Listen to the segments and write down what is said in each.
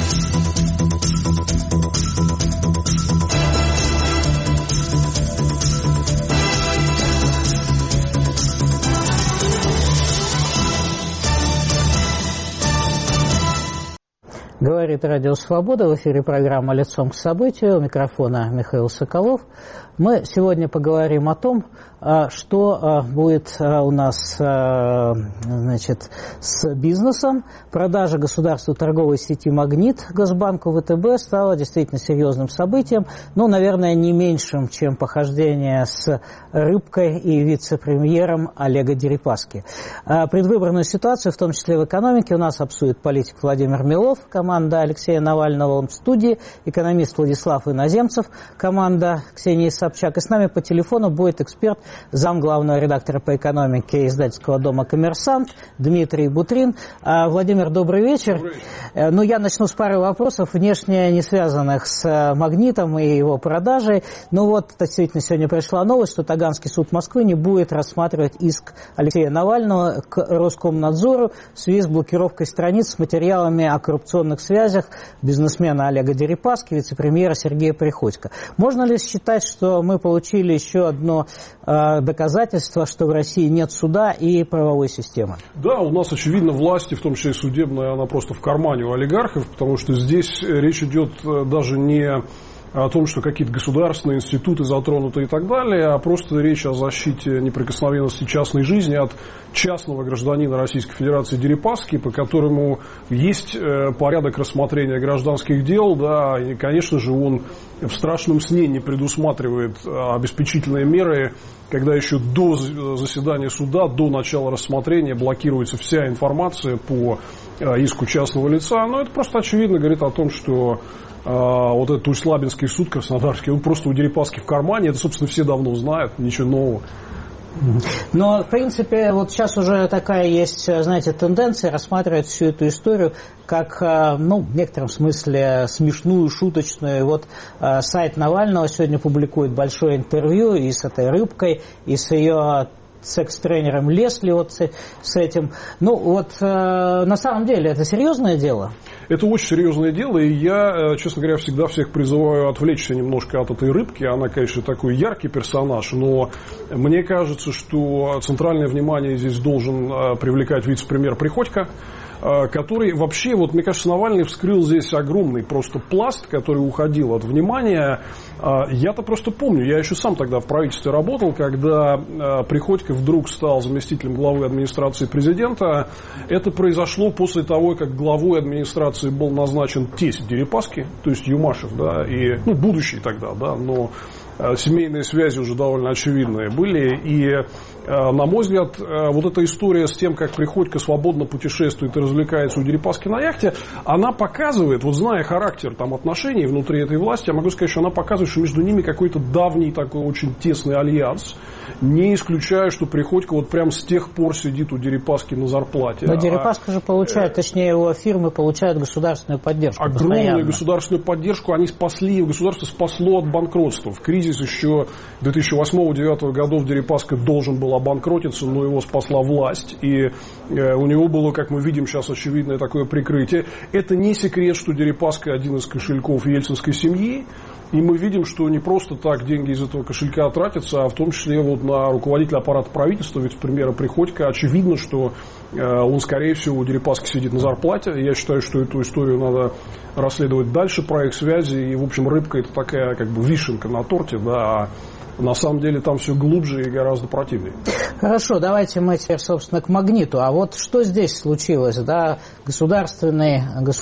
Говорит Радио Свобода, в эфире программа «Лицом к событию», у микрофона Михаил Соколов. Мы сегодня поговорим о том, что будет у нас, значит, с бизнесом. Продажа государству торговой сети «Магнит» Госбанку ВТБ стала действительно серьезным событием, но, наверное, не меньшим, чем похождение с Рыбкой и вице-премьером Олега Дерипаски. Предвыборную ситуацию, в том числе в экономике, у нас обсудит политик Владимир Милов, команда Алексея Навального в студии, экономист Владислав Иноземцев, команда Ксении Собчак. И с нами по телефону будет эксперт, замглавного редактора по экономике издательского дома «Коммерсант» Дмитрий Бутрин. Владимир, добрый вечер. Добрый вечер. Ну, я начну с пары вопросов, внешне не связанных с «Магнитом» и его продажей. Ну вот, действительно, сегодня пришла новость, что Таганский суд Москвы не будет рассматривать иск Алексея Навального к Роскомнадзору в связи с блокировкой страниц с материалами о коррупционных связях бизнесмена Олега Дерипаски, вице-премьера Сергея Приходько. Можно ли считать, что мы получили еще одно доказательство, что в России нет суда и правовой системы? Да, у нас, очевидно, власти, в том числе и судебная, она просто в кармане у олигархов, потому что здесь речь идет даже не о том, что какие-то государственные институты затронуты и так далее, а просто речь о защите неприкосновенности частной жизни от частного гражданина Российской Федерации Дерипаски, по которому есть порядок рассмотрения гражданских дел, да, и, конечно же, он в страшном сне не предусматривает обеспечительные меры, когда еще до заседания суда, до начала рассмотрения блокируется вся информация по иску частного лица. Но это просто очевидно говорит о том, что вот этот Усть-Лабинский суд краснодарский, он просто у Дерипаски в кармане. Это, собственно, все давно знают, ничего нового. Но, в принципе, вот сейчас уже такая есть, знаете, тенденция рассматривать всю эту историю как, ну, в некотором смысле смешную, шуточную. Вот сайт Навального сегодня публикует большое интервью и с этой Рыбкой, и с ее секс-тренером Лесли, вот с этим. Ну, вот на самом деле это серьезное дело? Это очень серьезное дело, и я, честно говоря, всегда всех призываю отвлечься немножко от этой Рыбки. Она, конечно, такой яркий персонаж, но мне кажется, что центральное внимание здесь должен привлекать вице-премьер Приходько, который вообще, вот мне кажется, Навальный вскрыл здесь огромный просто пласт, который уходил от внимания. Я-то просто помню, я еще сам тогда в правительстве работал, когда Приходько вдруг стал заместителем главы администрации президента. Это произошло после того, как главой администрации был назначен тесть Дерипаски, то есть Юмашев, да, и, ну, будущий тогда, да, но семейные связи уже довольно очевидные были. И, на мой взгляд, вот эта история с тем, как Приходько свободно путешествует и развлекается у Дерипаски на яхте, она показывает, вот зная характер там отношений внутри этой власти, я могу сказать, что она показывает, что между ними какой-то давний такой очень тесный альянс. Не исключаю, что Приходько вот прям с тех пор сидит у Дерипаски на зарплате. Но Дерипаска же получает, точнее его фирмы получают государственную поддержку. Огромную постоянно. Государственную поддержку они спасли, государство спасло от банкротства. В кризис еще 2008-2009 годов Дерипаска должен был обанкротиться, но его спасла власть. И у него было, как мы видим сейчас, очевидное такое прикрытие. Это не секрет, что Дерипаска один из кошельков ельцинской семьи. И мы видим, что не просто так деньги из этого кошелька тратятся, а в том числе вот на руководителя аппарата правительства, вице-премьера Приходько. Очевидно, что он, скорее всего, у Дерипаски сидит на зарплате. Я считаю, что эту историю надо расследовать дальше, про их связи. И, в общем, Рыбка – это такая как бы вишенка на торте, да, а на самом деле там все глубже и гораздо противнее. Хорошо, давайте мы теперь, собственно, к «Магниту». А вот что здесь случилось? Да? Государственный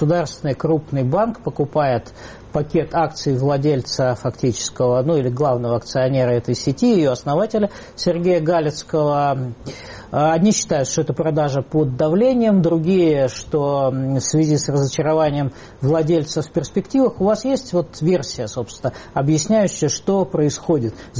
крупный банк покупает пакет акций владельца фактического, ну или главного акционера этой сети, ее основателя Сергея Галицкого. Одни считают, что это продажа под давлением, другие, что в связи с разочарованием владельцев в перспективах. У вас есть вот версия, собственно, объясняющая, что происходит,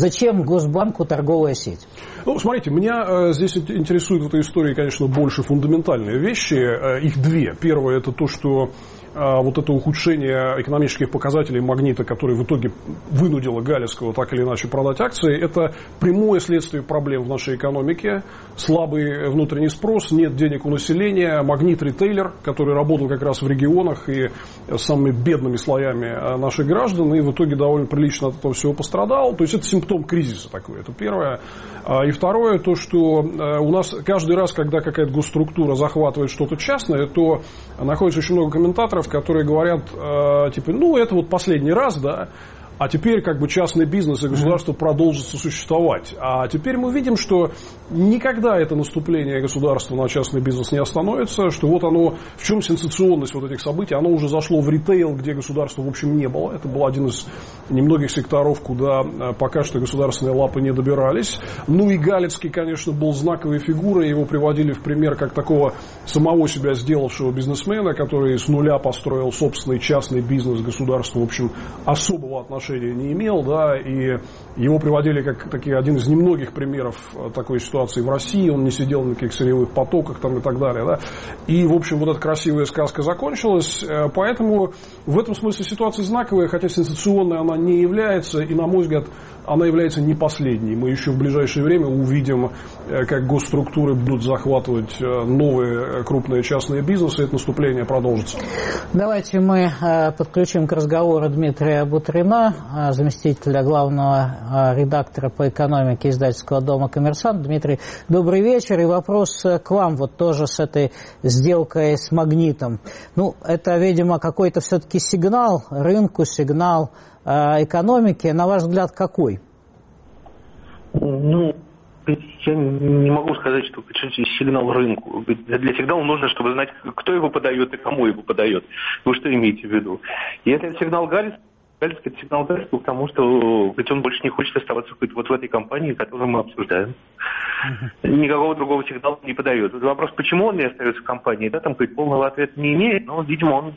Зачем Госбанку торговая сеть? Ну, смотрите, меня здесь интересует в этой истории, конечно, больше фундаментальные вещи. Их две. Первое – это то, что вот это ухудшение экономических показателей «Магнита», которое в итоге вынудило Галицкого так или иначе продать акции, это прямое следствие проблем в нашей экономике. Слабый внутренний спрос, нет денег у населения. «Магнит» ритейлер, который работал как раз в регионах и с самыми бедными слоями наших граждан, и в итоге довольно прилично от этого всего пострадал. То есть это симптом кризиса такой, это первое. И второе, то, что у нас каждый раз, когда какая-то госструктура захватывает что-то частное, то находится очень много комментаторов, которые говорят, типа, ну, это вот последний раз, да, а теперь как бы частный бизнес и государство продолжится существовать. А теперь мы видим, что никогда это наступление государства на частный бизнес не остановится, что вот оно, в чем сенсационность вот этих событий, оно уже зашло в ритейл, где государства в общем не было. Это был один из немногих секторов, куда пока что государственные лапы не добирались. Ну и Галицкий, конечно, был знаковой фигурой, его приводили в пример как такого самого себя сделавшего бизнесмена, который с нуля построил собственный частный бизнес, государство, в общем, особого отношения не имел, да, и его приводили как один из немногих примеров такой ситуации в России, он не сидел на каких сырьевых потоках там и так далее, да, и, в общем, вот эта красивая сказка закончилась, поэтому в этом смысле ситуация знаковая, хотя сенсационной она не является, и, на мой взгляд, она является не последней. Мы еще в ближайшее время увидим, как госструктуры будут захватывать новые крупные частные бизнесы, и это наступление продолжится. Давайте мы подключим к разговору Дмитрия Бутрина, заместителя главного редактора по экономике издательского дома «Коммерсант». Дмитрий, добрый вечер. И вопрос к вам вот тоже с этой сделкой с «Магнитом». Ну, это, видимо, какой-то все-таки сигнал рынку, сигнал экономики. На ваш взгляд, какой? Ну, я не могу сказать, что сигнал рынку. Для сигнала нужно, чтобы знать, кто его подает и кому его подает. Вы что имеете в виду? Если это сигнал Галицкого, это сигнал Галицкого, потому что ведь он больше не хочет оставаться вот в этой компании, которую мы обсуждаем. Никакого другого сигнала не подает. Вопрос, почему он не остается в компании, да, там полного ответа не имеет, но, видимо, он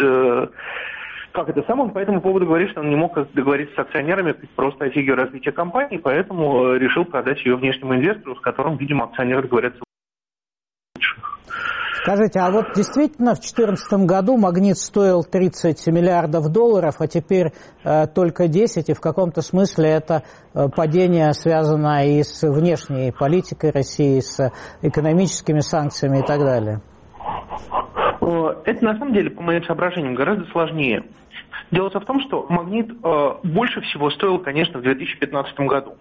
сам он по этому поводу говорит, что он не мог договориться с акционерами просто о фиге развития компании, поэтому решил продать ее внешнему инвестору, с которым, видимо, акционеры договорятся лучше. Скажите, а вот действительно в 2014 году «Магнит» стоил 30 миллиардов долларов, а теперь только 10, и в каком-то смысле это падение связано и с внешней политикой России, с экономическими санкциями и так далее? Это на самом деле, по моим соображениям, гораздо сложнее. Дело в том, что «Магнит» больше всего стоил, конечно, в 2015 году.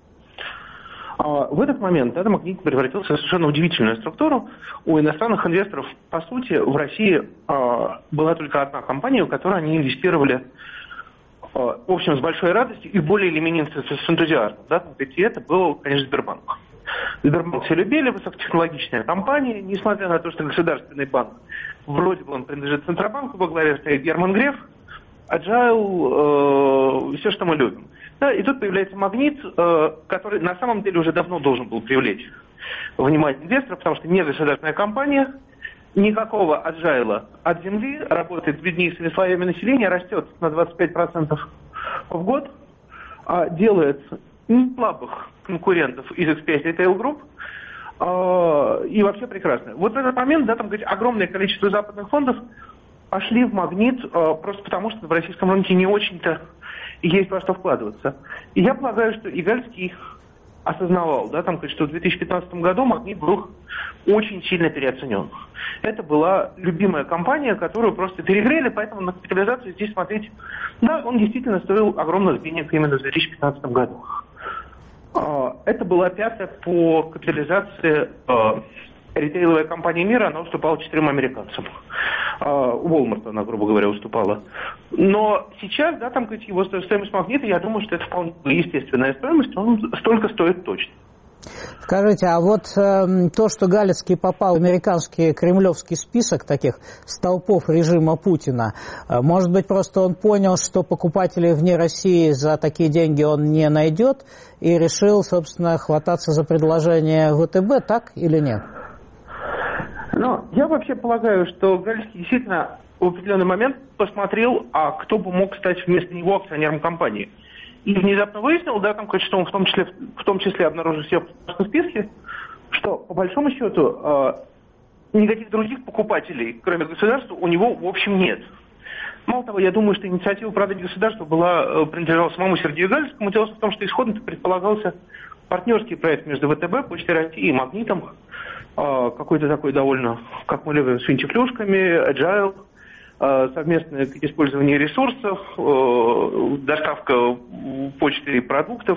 В этот момент этот «Магнит» превратился в совершенно удивительную структуру. У иностранных инвесторов, по сути, в России была только одна компания, в которой они инвестировали, в общем, с большой радостью и более или менее с энтузиазмом. Да? И это был, конечно, Сбербанк. Сбербанк все любили, высокотехнологичная компания, несмотря на то, что государственный банк, вроде бы он принадлежит Центробанку, во главе стоит Герман Греф, Agile, все, что мы любим. Да, и тут появляется «Магнит», который на самом деле уже давно должен был привлечь внимание инвесторов, потому что не государственная компания, никакого Agile от земли, работает с беднейшими слоями населения, растет на 25% в год, делает слабых конкурентов из X5 Retail Group, и вообще прекрасно. Вот в этот момент, да, там, говорить, огромное количество западных фондов пошли в «Магнит» просто потому, что в российском рынке не очень-то есть во что вкладываться. И я полагаю, что и Галицкий осознавал, да, там, что в 2015 году «Магнит» был очень сильно переоценен. Это была любимая компания, которую просто перегрели, поэтому на капитализацию здесь смотреть, да, он действительно стоил огромных денег именно в 2015 году. Это была пятая по капитализации ритейловая компания мира, она уступала 4 американцам. Walmart, она, грубо говоря, уступала. Но сейчас, да, там, его стоимость «Магнита», я думаю, что это вполне естественная стоимость, он столько стоит точно. Скажите, а вот то, что Галицкий попал в американский кремлевский список таких столпов режима Путина, может быть, просто он понял, что покупателей вне России за такие деньги он не найдет, и решил, собственно, хвататься за предложение ВТБ, так или нет? Ну, я вообще полагаю, что Галицкий действительно в определенный момент посмотрел, а кто бы мог стать вместо него акционером компании. И внезапно выяснил, да, там, что он в том числе обнаружил себя в списке, что, по большому счету, никаких других покупателей, кроме государства, у него, в общем, нет. Мало того, я думаю, что инициатива продать государству принадлежала самому Сергею Гальскому. Дело в том, что исходно предполагался партнерский проект между ВТБ, Почтой России и Магнитом. Какой-то такой довольно, как мы любим, с финтифлюшками, agile, совместное использование ресурсов, доставка почты и продуктов.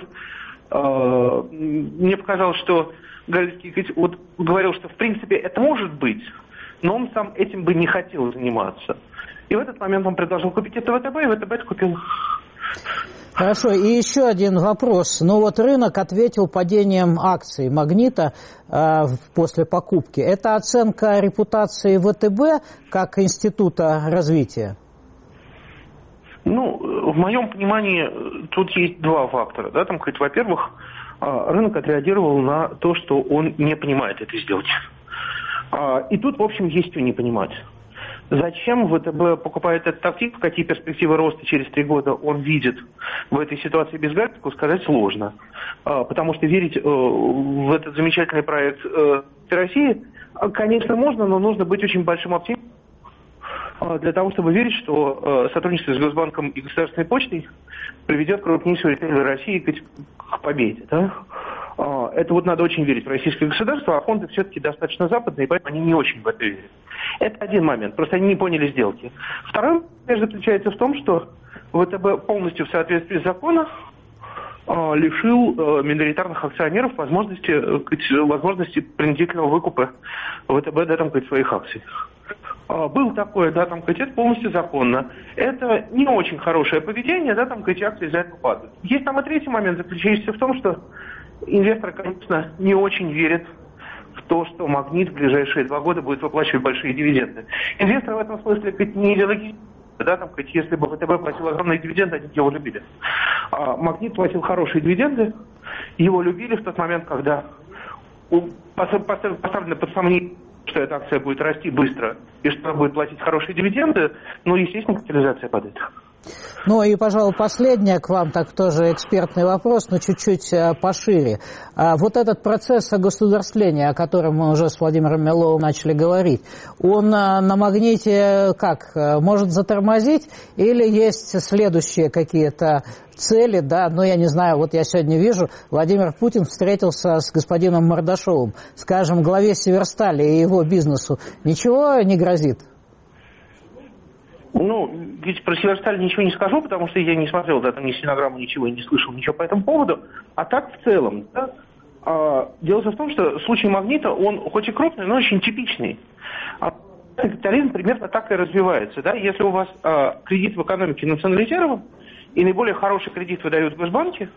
Мне показалось, что Гальский вот говорил, что в принципе это может быть, но он сам этим бы не хотел заниматься. И в этот момент он предложил купить это ВТБ, и ВТБ это купил. Хорошо, и еще один вопрос. Ну вот рынок ответил падением акций «Магнита» после покупки. Это оценка репутации ВТБ как института развития? Ну, в моем понимании, тут есть два фактора. Да? Там, во-первых, рынок отреагировал на то, что он не понимает этой сделки. И тут, в общем, есть что не понимать. Зачем ВТБ покупает этот актив, какие перспективы роста через 3 года он видит в этой ситуации без Гальского, сказать сложно. Потому что верить в этот замечательный проект России, конечно, можно, но нужно быть очень большим оптимистом для того, чтобы верить, что сотрудничество с Госбанком и Государственной почтой приведет крупнейшего ритейлера России к победе. Да? Это вот надо очень верить в российское государство, а фонды все-таки достаточно западные, поэтому они не очень в это верят. Это один момент, просто они не поняли сделки. Второй момент заключается в том, что ВТБ полностью в соответствии с законом лишил миноритарных акционеров возможности принудительного выкупа ВТБ, да, там, своих акций. Был такое, да, там, это полностью законно. Это не очень хорошее поведение, да, там, акции за это падают. Есть там и третий момент, заключающийся в том, что инвесторы, конечно, не очень верят в то, что Магнит в ближайшие 2 года будет выплачивать большие дивиденды. Инвесторы в этом смысле не идеологически, да, там, если бы ВТБ платил огромные дивиденды, они его любили. Магнит платил хорошие дивиденды, его любили в тот момент, когда поставлено под сомнение, что эта акция будет расти быстро и что она будет платить хорошие дивиденды, ну, естественно, капитализация падает. Ну и, пожалуй, последнее к вам, так тоже экспертный вопрос, но чуть-чуть пошире. Вот этот процесс огосударствления, о котором мы уже с Владимиром Миловым начали говорить, он на Магните как, может затормозить или есть следующие какие-то цели, да, ну я не знаю, вот я сегодня вижу, Владимир Путин встретился с господином Мордашовым, скажем, главе Северстали и его бизнесу, ничего не грозит? Ну, ведь про Северсталь ничего не скажу, потому что я не смотрел, да, там ни стенограмму, ничего, не слышал ничего по этому поводу. А так в целом, да, дело в том, что случай Магнита, он хоть и крупный, но очень типичный. Капитализм примерно так и развивается, да. Если у вас кредит в экономике национализирован, и наиболее хороший кредит выдают в Госбанке,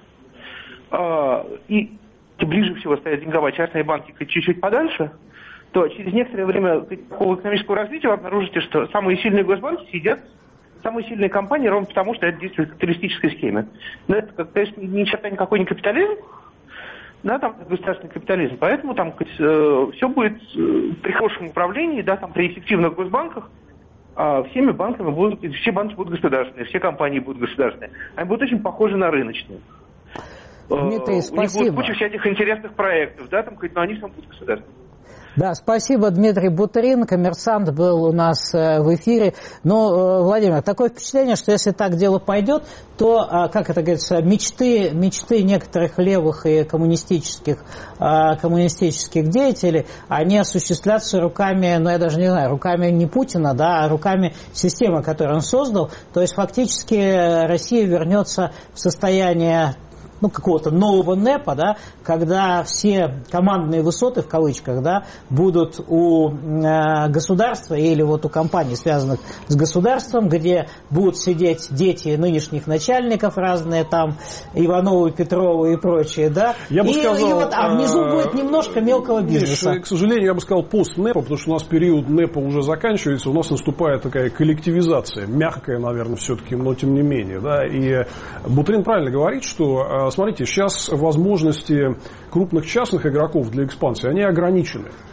и ближе всего стоят деньговые частные банки чуть-чуть подальше, то через некоторое время такого экономического развития вы обнаружите, что самые сильные госбанки сидят, самые сильные компании ровно потому, что это действует в капиталистической схеме. Но это, конечно, ни черта никакой не капитализм, да, там государственный капитализм. Поэтому там все будет при хорошем управлении, да, там при эффективных госбанках, всеми банками все банки будут государственные, все компании будут государственные. Они будут очень похожи на рыночные. Дмитрий, спасибо. У них будет куча всяких интересных проектов, да, там, но они сам будут государственные. Да, спасибо, Дмитрий Бутерин, «Коммерсант» был у нас в эфире. Но, Владимир, такое впечатление, что если так дело пойдет, то, как это говорится, мечты некоторых левых и коммунистических деятелей, они осуществляться руками, ну я даже не знаю, руками не Путина, да, а руками системы, которую он создал. То есть фактически Россия вернется в состояние какого-то нового НЭПа, да, когда все командные высоты, в кавычках, да, будут у государства или вот у компаний, связанных с государством, где будут сидеть дети нынешних начальников разные, там, Ивановы, Петровы и прочие, да, я бы сказал, а внизу будет немножко мелкого бизнеса. К сожалению, я бы сказал пост-НЭПа, потому что у нас период НЭПа уже заканчивается, у нас наступает такая коллективизация, мягкая, наверное, все-таки, но тем не менее, да, и Бутерин правильно говорит, что смотрите, сейчас возможности крупных частных игроков для экспансии, они ограничены.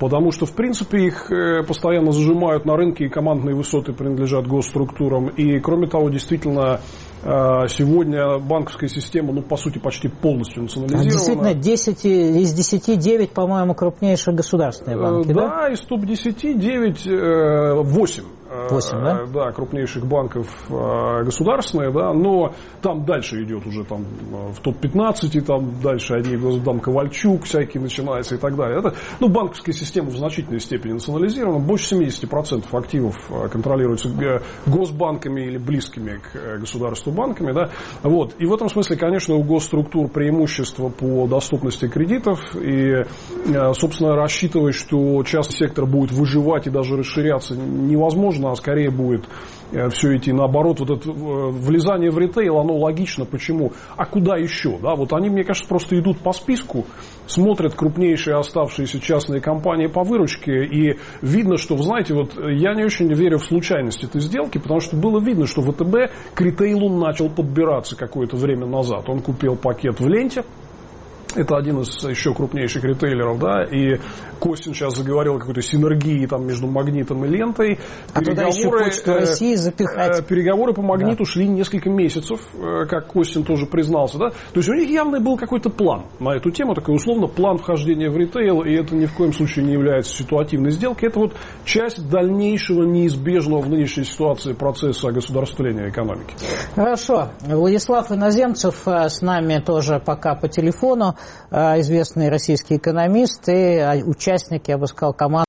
Потому что, в принципе, их постоянно зажимают на рынке, и командные высоты принадлежат госструктурам. И, кроме того, действительно, сегодня банковская система, ну, по сути, почти полностью национализирована. Действительно, 10 из 10 9, по-моему, крупнейшие государственные банки, да? Да, из топ-10 9, 8. 8, да? Да, крупнейших банков государственные, да, но там дальше идет уже там в топ-15, там дальше одни там Ковальчук всякие начинаются и так далее. Это, ну, банковская система в значительной степени национализирована. Больше 70% активов контролируются госбанками или близкими к государству банками, да. Вот. И в этом смысле, конечно, у госструктур преимущество по доступности кредитов. И, собственно, рассчитывать, что частный сектор будет выживать и даже расширяться, невозможно, а скорее будет все идти наоборот. Вот это влезание в ритейл, оно логично. Почему? А куда еще? Да? Вот они, мне кажется, просто идут по списку, смотрят крупнейшие оставшиеся частные компании по выручке, и видно, что, вы знаете, вот я не очень верю в случайность этой сделки, потому что было видно, что ВТБ к ритейлу начал подбираться какое-то время назад. Он купил пакет в ленте. Это один из еще крупнейших ритейлеров, да, и Костин сейчас заговорил о какой-то синергии там между Магнитом и Лентой. А туда еще Почту России запихать. Переговоры по Магниту шли несколько месяцев, как Костин тоже признался, да. То есть у них явно был какой-то план на эту тему, такой условно план вхождения в ритейл, и это ни в коем случае не является ситуативной сделкой. Это вот часть дальнейшего неизбежного в нынешней ситуации процесса государствления экономики. Хорошо. Владислав Иноземцев с нами тоже пока по телефону. Известный российский экономист и участник, я бы сказал, команды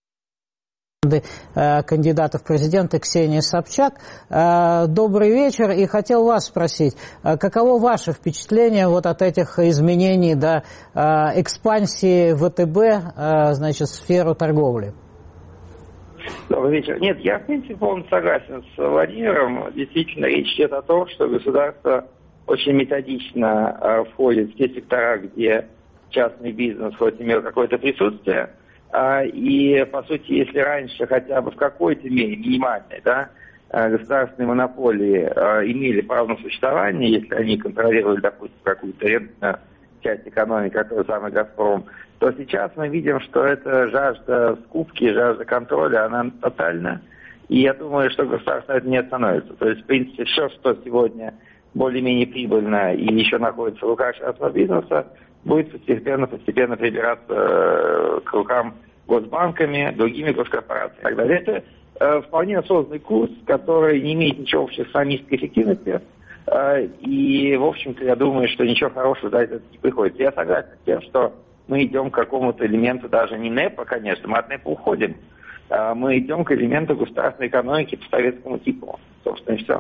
кандидатов в президенты Ксении Собчак. Добрый вечер. И хотел вас спросить, каково ваше впечатление вот от этих изменений, да, экспансии ВТБ, значит, в сферу торговли? Добрый вечер. Нет, я, в принципе, полностью согласен с Владимиром. Действительно, речь идет о том, что государство очень методично входит в те сектора, где частный бизнес хоть имел какое-то присутствие. И, по сути, если раньше хотя бы в какой-то мере, минимальной, да, государственные монополии имели право на существование, если они контролировали, допустим, какую-то рыночную часть экономики, как тот самый «Газпром», то сейчас мы видим, что эта жажда скупки, жажда контроля, она тотальна. И я думаю, что государство на это не остановится. То есть, в принципе, все, что сегодня более-менее прибыльно и еще находится в руках частного бизнеса, будет постепенно прибираться к рукам госбанками, другими госкорпорациями и так далее. Это вполне осознанный курс, который не имеет ничего общего с экономической эффективностью. И, в общем-то, я думаю, что ничего хорошего за это не приходится. Я согласен с тем, что мы идем к какому-то элементу, даже не НЭПа, конечно, мы от НЭПа уходим. Мы идем к элементу государственной экономики по советскому типу. Собственно, и все.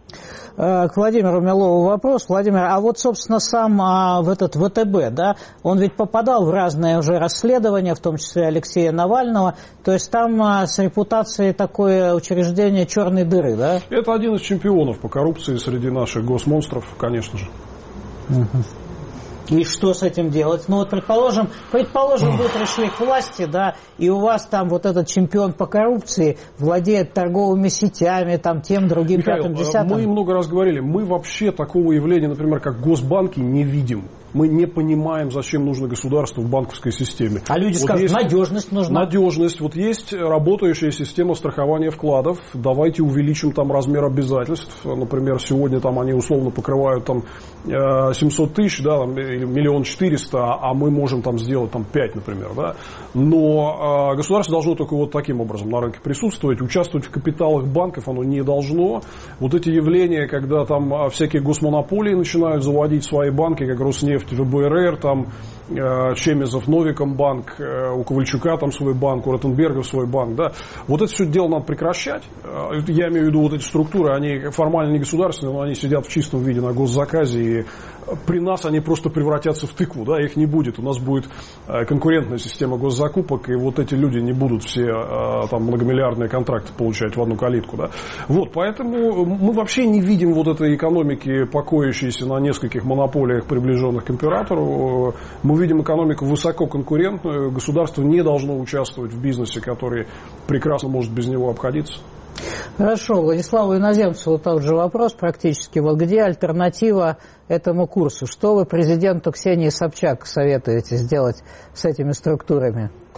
К Владимиру Милову вопрос. Владимир, а вот, собственно, сам в этот ВТБ, да, он ведь попадал в разные уже расследования, в том числе Алексея Навального, то есть там с репутацией такое учреждение черной дыры, да? Это один из чемпионов по коррупции среди наших госмонстров, конечно же. Угу. И что с этим делать? Ну вот, предположим, вы пришли к власти, да, и у вас там вот этот чемпион по коррупции владеет торговыми сетями, там тем, другим, Михаил, пятым, десятым. Мы много раз говорили, мы вообще такого явления, например, как госбанки, не видим. Мы не понимаем, зачем нужно государство в банковской системе. А люди скажут, есть надежность нужна. Надежность. Вот есть работающая система страхования вкладов. Давайте увеличим там размер обязательств. Например, сегодня там они условно покрывают там 700 тысяч, да, там, или 1 400 000, а мы можем там сделать там 5, например. Да. Но государство должно только вот таким образом на рынке присутствовать. Участвовать в капиталах банков оно не должно. Вот эти явления, когда там всякие госмонополии начинают заводить свои банки, как Роснефть, ВБРР, там Чемезов, Новикомбанк, у Ковальчука там свой банк, у Ротенберга свой банк, да. Вот это все дело надо прекращать. Я имею в виду вот эти структуры, они формально не государственные, но они сидят в чистом виде на госзаказе, и при нас они просто превратятся в тыкву, да, их не будет. У нас будет конкурентная система госзакупок, и вот эти люди не будут все там многомиллиардные контракты получать в одну калитку, да. Вот, поэтому мы вообще не видим вот этой экономики, покоящейся на нескольких монополиях, приближенных к императору. Мы видим экономику высококонкурентную, государство не должно участвовать в бизнесе, который прекрасно может без него обходиться. Хорошо, Владиславу Иноземцеву тот же вопрос практически. Вот где альтернатива этому курсу? Что вы президенту Ксении Собчак советуете сделать с этими структурами?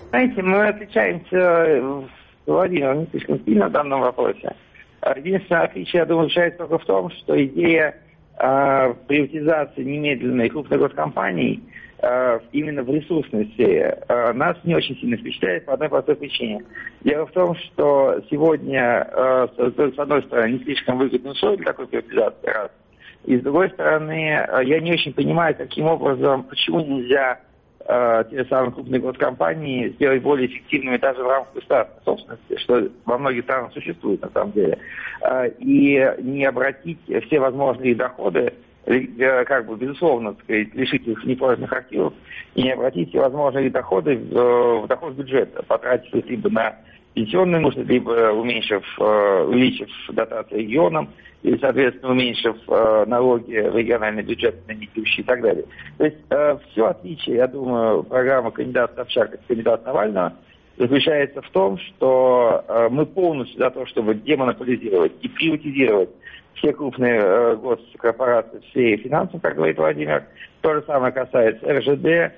Знаете, мы отличаемся, Владимир, не слишком сильно в данном вопросе. Единственное отличие, я думаю, заключается только в том, что идея приватизации немедленной крупных госкомпаний именно в ресурсности нас не очень сильно впечатляет по одной простой причине. Дело в том, что сегодня, с одной стороны, не слишком выгодный условия для такой приватизации, раз. И с другой стороны, я не очень понимаю, каким образом, почему нельзя те самые крупные госкомпании сделать более эффективными даже в рамках государственной собственности, что во многих странах существует на самом деле, и не обратить все возможные доходы, как бы, безусловно, так сказать, лишить их непользовательных активов, и не обратить все возможные доходы в доход бюджета, потратив их либо на пенсионные нужды, либо увеличив дотации регионам, или, соответственно, уменьшив налоги в региональный бюджет на нефтящие и так далее. То есть все отличие, я думаю, программы кандидата Собчак от кандидата Навального заключается в том, что мы полностью за то, чтобы демонополизировать и приватизировать все крупные госкорпорации в сфере финансов, как говорит Владимир. То же самое касается РЖД,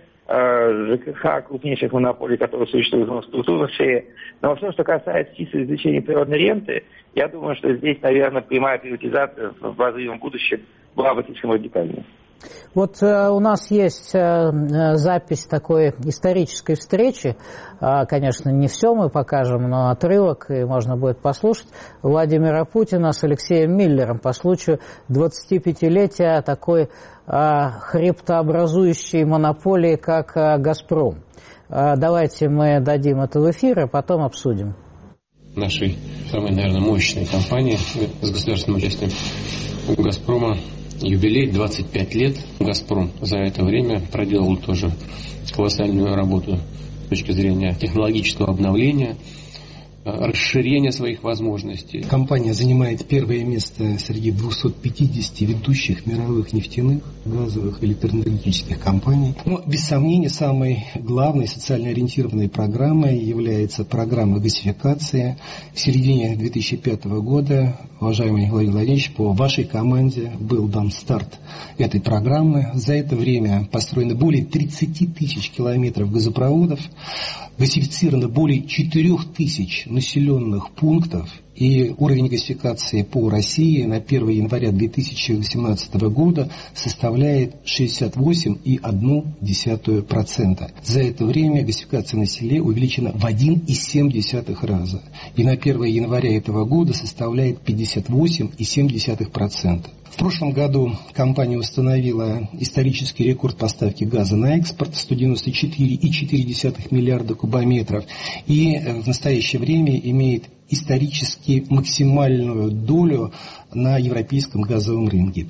ЖКХ, крупнейших монополий, которые существуют в структурной сфере. Но все, что касается чисто извлечения природной ренты, я думаю, что здесь, наверное, прямая приватизация в обозримом будущем была бы слишком радикальной. Вот у нас есть запись такой исторической встречи. Конечно, не все мы покажем, но отрывок, и можно будет послушать, Владимира Путина с Алексеем Миллером по случаю 25-летия такой хребтообразующей монополии, как «Газпром». Давайте мы дадим это в эфир, а потом обсудим. Нашей самой, наверное, мощной компании с государственным участием «Газпрома» юбилей 25 лет. «Газпром» за это время проделал тоже колоссальную работу с точки зрения технологического обновления, расширения своих возможностей. Компания занимает первое место среди 250 ведущих мировых нефтяных, газовых, электроэнергетических компаний. Но, без сомнения, самой главной социально ориентированной программой является программа газификации. В середине 2005 года, уважаемый Владимир Владимирович, по вашей команде был дан старт этой программы. За это время построено более 30 тысяч километров газопроводов, газифицировано более 4 тысяч населенных пунктов, и уровень газификации по России на 1 января 2018 года составляет 68,1%. За это время газификация на селе увеличена в 1,7 раза, и на 1 января этого года составляет 58,7%. В прошлом году компания установила исторический рекорд поставки газа на экспорт 194,4 миллиарда кубометров, и в настоящее время имеет исторически максимальную долю на европейском газовом рынке –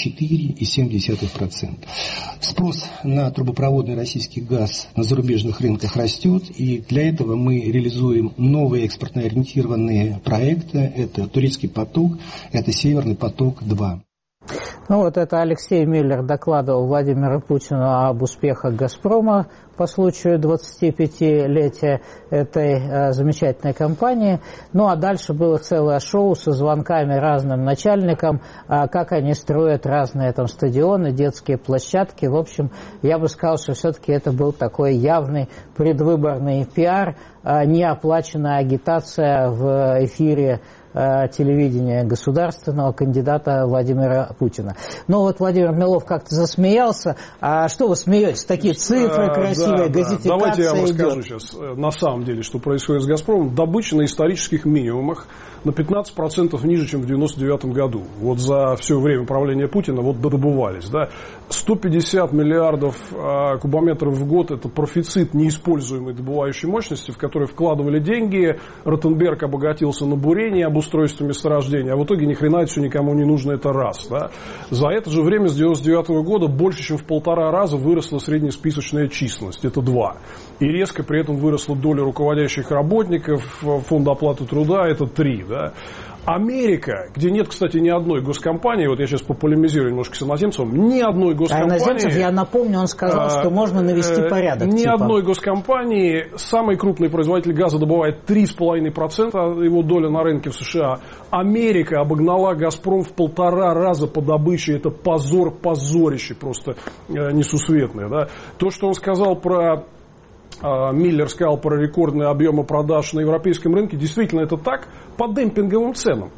34,7%. Спрос на трубопроводный российский газ на зарубежных рынках растет, и для этого мы реализуем новые экспортно-ориентированные проекты. Это «Турецкий поток», это «Северный поток-2». Ну вот это Алексей Миллер докладывал Владимиру Путину об успехах «Газпрома» по случаю 25-летия этой замечательной компании. Ну а дальше было целое шоу со звонками разным начальникам, как они строят разные там стадионы, детские площадки. В общем, я бы сказал, что все-таки это был такой явный предвыборный пиар, неоплаченная агитация в эфире телевидения государственного кандидата Владимира Путина. Ну вот Владимир Милов как-то засмеялся. А что вы смеетесь? Такие цифры красивые, газификация Давайте я вам идет. расскажу сейчас на самом деле, что происходит с «Газпромом». Добыча на исторических минимумах, на 15% ниже, чем в 1999 году. Вот за все время правления Путина вот додобывались. Да? 150 миллиардов кубометров в год – это профицит неиспользуемой добывающей мощности, в который вкладывали деньги. Ротенберг обогатился на бурении, обустройстве месторождения, а в итоге ни хрена это все никому не нужно, это раз. Да? За это же время с 1999 года больше, чем в 1,5 раза выросла среднесписочная численность, это 2. И резко при этом выросла доля руководящих работников фонда оплаты труда, это 3. Да? Америка, где нет, кстати, ни одной госкомпании, вот я сейчас пополемизирую немножко с иноземцем, ни одной госкомпании... А иноземцев, я напомню, он сказал, что можно навести порядок. Ни одной госкомпании, самый крупный производитель газа добывает 3,5% его доля на рынке в США. Америка обогнала «Газпром» в 1,5 раза по добыче, это позорище просто несусветное. Да? То, что он сказал про Миллер сказал про рекордные объемы продаж на европейском рынке. Действительно, это так, по демпинговым ценам.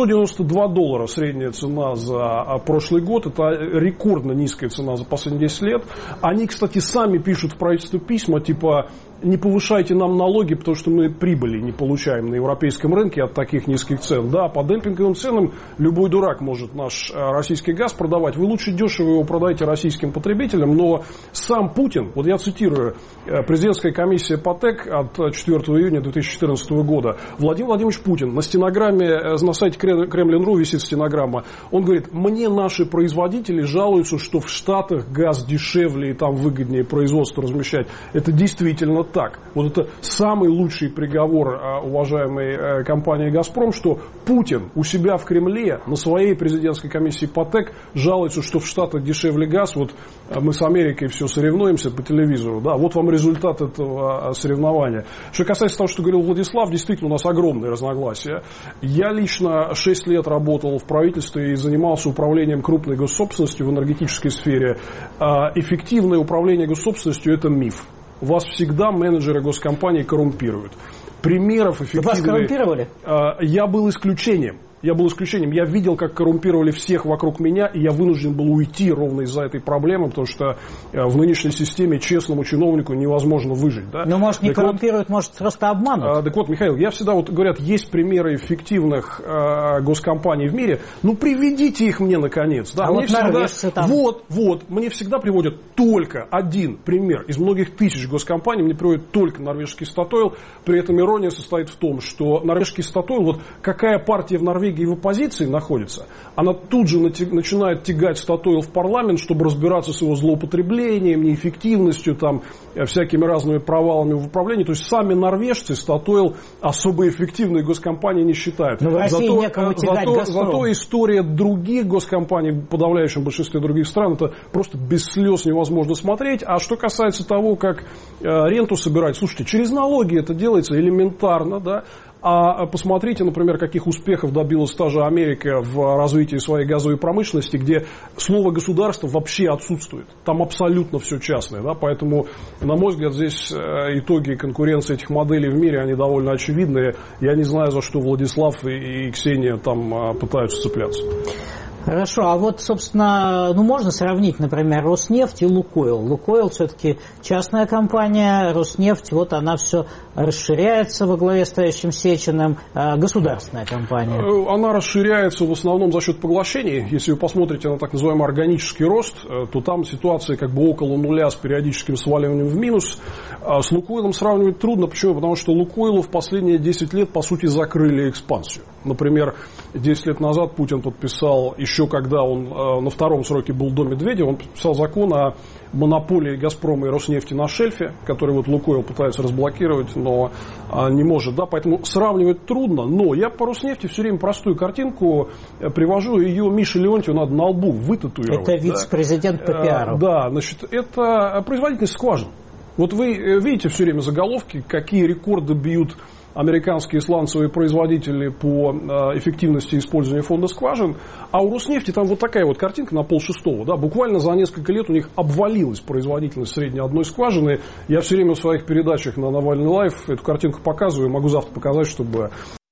$192 средняя цена за прошлый год. Это рекордно низкая цена за последние 10 лет. Они, кстати, сами пишут в правительство письма, типа, не повышайте нам налоги, потому что мы прибыли не получаем на европейском рынке от таких низких цен. Да, по демпинговым ценам любой дурак может наш российский газ продавать. Вы лучше дешево его продайте российским потребителям, но сам Путин, вот я цитирую, президентская комиссия по ТЭК от 4 июня 2014 года, Владимир Владимирович Путин, на стенограмме, на сайте Кремлин.ру висит стенограмма, он говорит, мне наши производители жалуются, что в Штатах газ дешевле и там выгоднее производство размещать. Это действительно так. Вот это самый лучший приговор уважаемой компании «Газпром», что Путин у себя в Кремле на своей президентской комиссии по ТЭК жалуется, что в Штатах дешевле газ. Вот мы с Америкой все соревнуемся по телевизору. Да, вот вам результат этого соревнования. Что касается того, что говорил Владислав, действительно у нас огромные разногласия. Я лично 6 лет работал в правительстве и занимался управлением крупной госсобственностью в энергетической сфере. Эффективное управление госсобственностью – это миф. Вас всегда менеджеры госкомпаний коррумпируют. Примеров эффективных... Вас коррумпировали? Я был исключением. Я видел, как коррумпировали всех вокруг меня, и я вынужден был уйти ровно из-за этой проблемы, потому что в нынешней системе честному чиновнику невозможно выжить. Да? Ну, может, не коррумпируют, может, просто обманут. Так вот, Михаил, я всегда, вот говорят, есть примеры эффективных госкомпаний в мире, ну, приведите их мне, наконец. Да? А мне вот всегда, норвежцы там... мне всегда приводят только один пример. Из многих тысяч госкомпаний мне приводят только норвежский Statoil. При этом ирония состоит в том, что норвежский Statoil, вот какая партия в Норвегии в оппозиции находится, она тут же начинает тягать Statoil в парламент, чтобы разбираться с его злоупотреблением, неэффективностью, там, всякими разными провалами в управлении. То есть сами норвежцы Statoil особо эффективной госкомпанией не считают. Но в России некому тягать «Газпром». Зато история других госкомпаний, в подавляющем большинстве других стран, это просто без слез невозможно смотреть. А что касается того, как ренту собирать, слушайте, через налоги это делается элементарно, да. А посмотрите, например, каких успехов добилась та же Америка в развитии своей газовой промышленности, где слово государство вообще отсутствует. Там абсолютно все частное. Да? Поэтому, на мой взгляд, здесь итоги конкуренции этих моделей в мире, они довольно очевидные. Я не знаю, за что Владислав и Ксения там пытаются цепляться. Хорошо, а вот, собственно, можно сравнить, например, Роснефть и Лукойл. Лукойл все-таки частная компания, Роснефть, вот она все расширяется во главе стоящим Сечиным, государственная компания. Она расширяется в основном за счет поглощений. Если вы посмотрите на так называемый органический рост, то там ситуация как бы около нуля с периодическим сваливанием в минус. С Лукойлом сравнивать трудно. Почему? Потому что Лукойлу в последние 10 лет, по сути, закрыли экспансию. Например, 10 лет назад Путин подписал, еще когда он на втором сроке был до Медведева, он подписал закон о монополии «Газпрома» и «Роснефти» на шельфе, который вот Лукойл пытается разблокировать, но не может. Да? Поэтому сравнивать трудно. Но я по «Роснефти» все время простую картинку привожу. Ее Мише Леонтьеву надо на лбу вытатуировать. Это вице-президент по пиару. Да, значит, это производительность скважин. Вот вы видите все время заголовки, какие рекорды бьют американские сланцевые производители по эффективности использования фонда скважин, а у Роснефти там вот такая вот картинка на 5/6. Да, буквально за несколько лет у них обвалилась производительность средней одной скважины. Я все время в своих передачах на Навальный Лайв эту картинку показываю, могу завтра показать, чтобы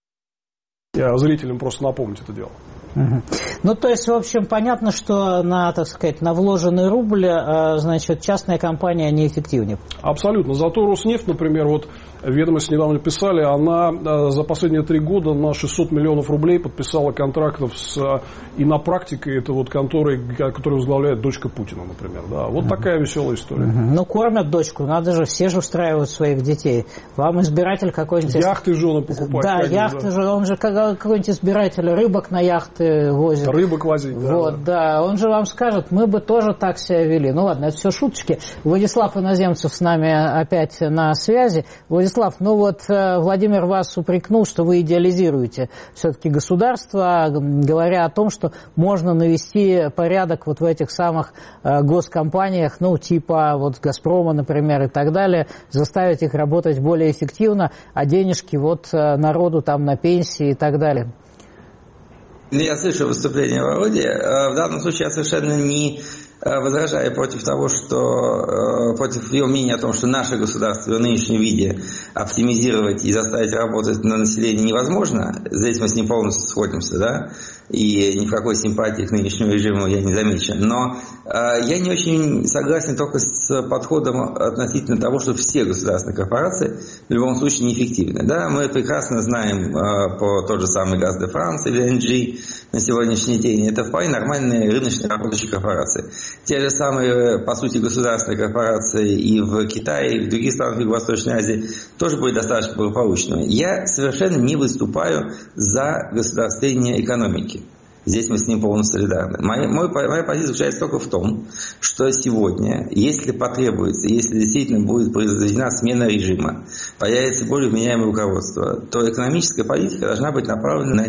зрителям просто напомнить это дело. Ну, то есть, в общем, понятно, что на, так сказать, на вложенный рубль, значит, частная компания неэффективнее. Абсолютно. Зато Роснефть, например, вот ведомости недавно писали, она за последние 3 года на 600 миллионов рублей подписала контрактов с инопрактикой, это вот конторой, которую возглавляет дочка Путина, например. Да. Вот такая веселая история. Ну, кормят дочку, надо же, все же устраивают своих детей. Вам избиратель какой-нибудь... Яхты жены покупать. Да, яхты же, он же какой-нибудь избиратель рыбок на яхты возит. Рыбок возить, да. Вот, да, он же вам скажет, мы бы тоже так себя вели. Ну, ладно, это все шуточки. Владислав Иноземцев с нами опять на связи. Владислав, ну вот Владимир вас упрекнул, что вы идеализируете все-таки государство, говоря о том, что можно навести порядок вот в этих самых госкомпаниях, ну, типа вот «Газпрома», например, и так далее, заставить их работать более эффективно, а денежки вот народу там на пенсии и так далее. Я слышу выступление Володи. В данном случае я совершенно не возражаю против того, что против его мнения о том, что наше государство в нынешнем виде оптимизировать и заставить работать на население невозможно. Здесь мы с ним полностью сходимся, да, и ни в какой симпатии к нынешнему режиму я не замечен. Но я не очень согласен только с подходом относительно того, что все государственные корпорации в любом случае неэффективны. Да, мы прекрасно знаем по тот же самый Gaz de France или NG на сегодняшний день. Это вполне нормальные рыночные работающие корпорации. Те же самые, по сути, государственные корпорации и в Китае, и в других странах Юго-Восточной Азии тоже были достаточно благополучными. Я совершенно не выступаю за государствление экономики. Здесь мы с ним полностью солидарны. Моя позиция заключается только в том, что сегодня, если потребуется, если действительно будет произведена смена режима, появится более вменяемое руководство, то экономическая политика должна быть направлена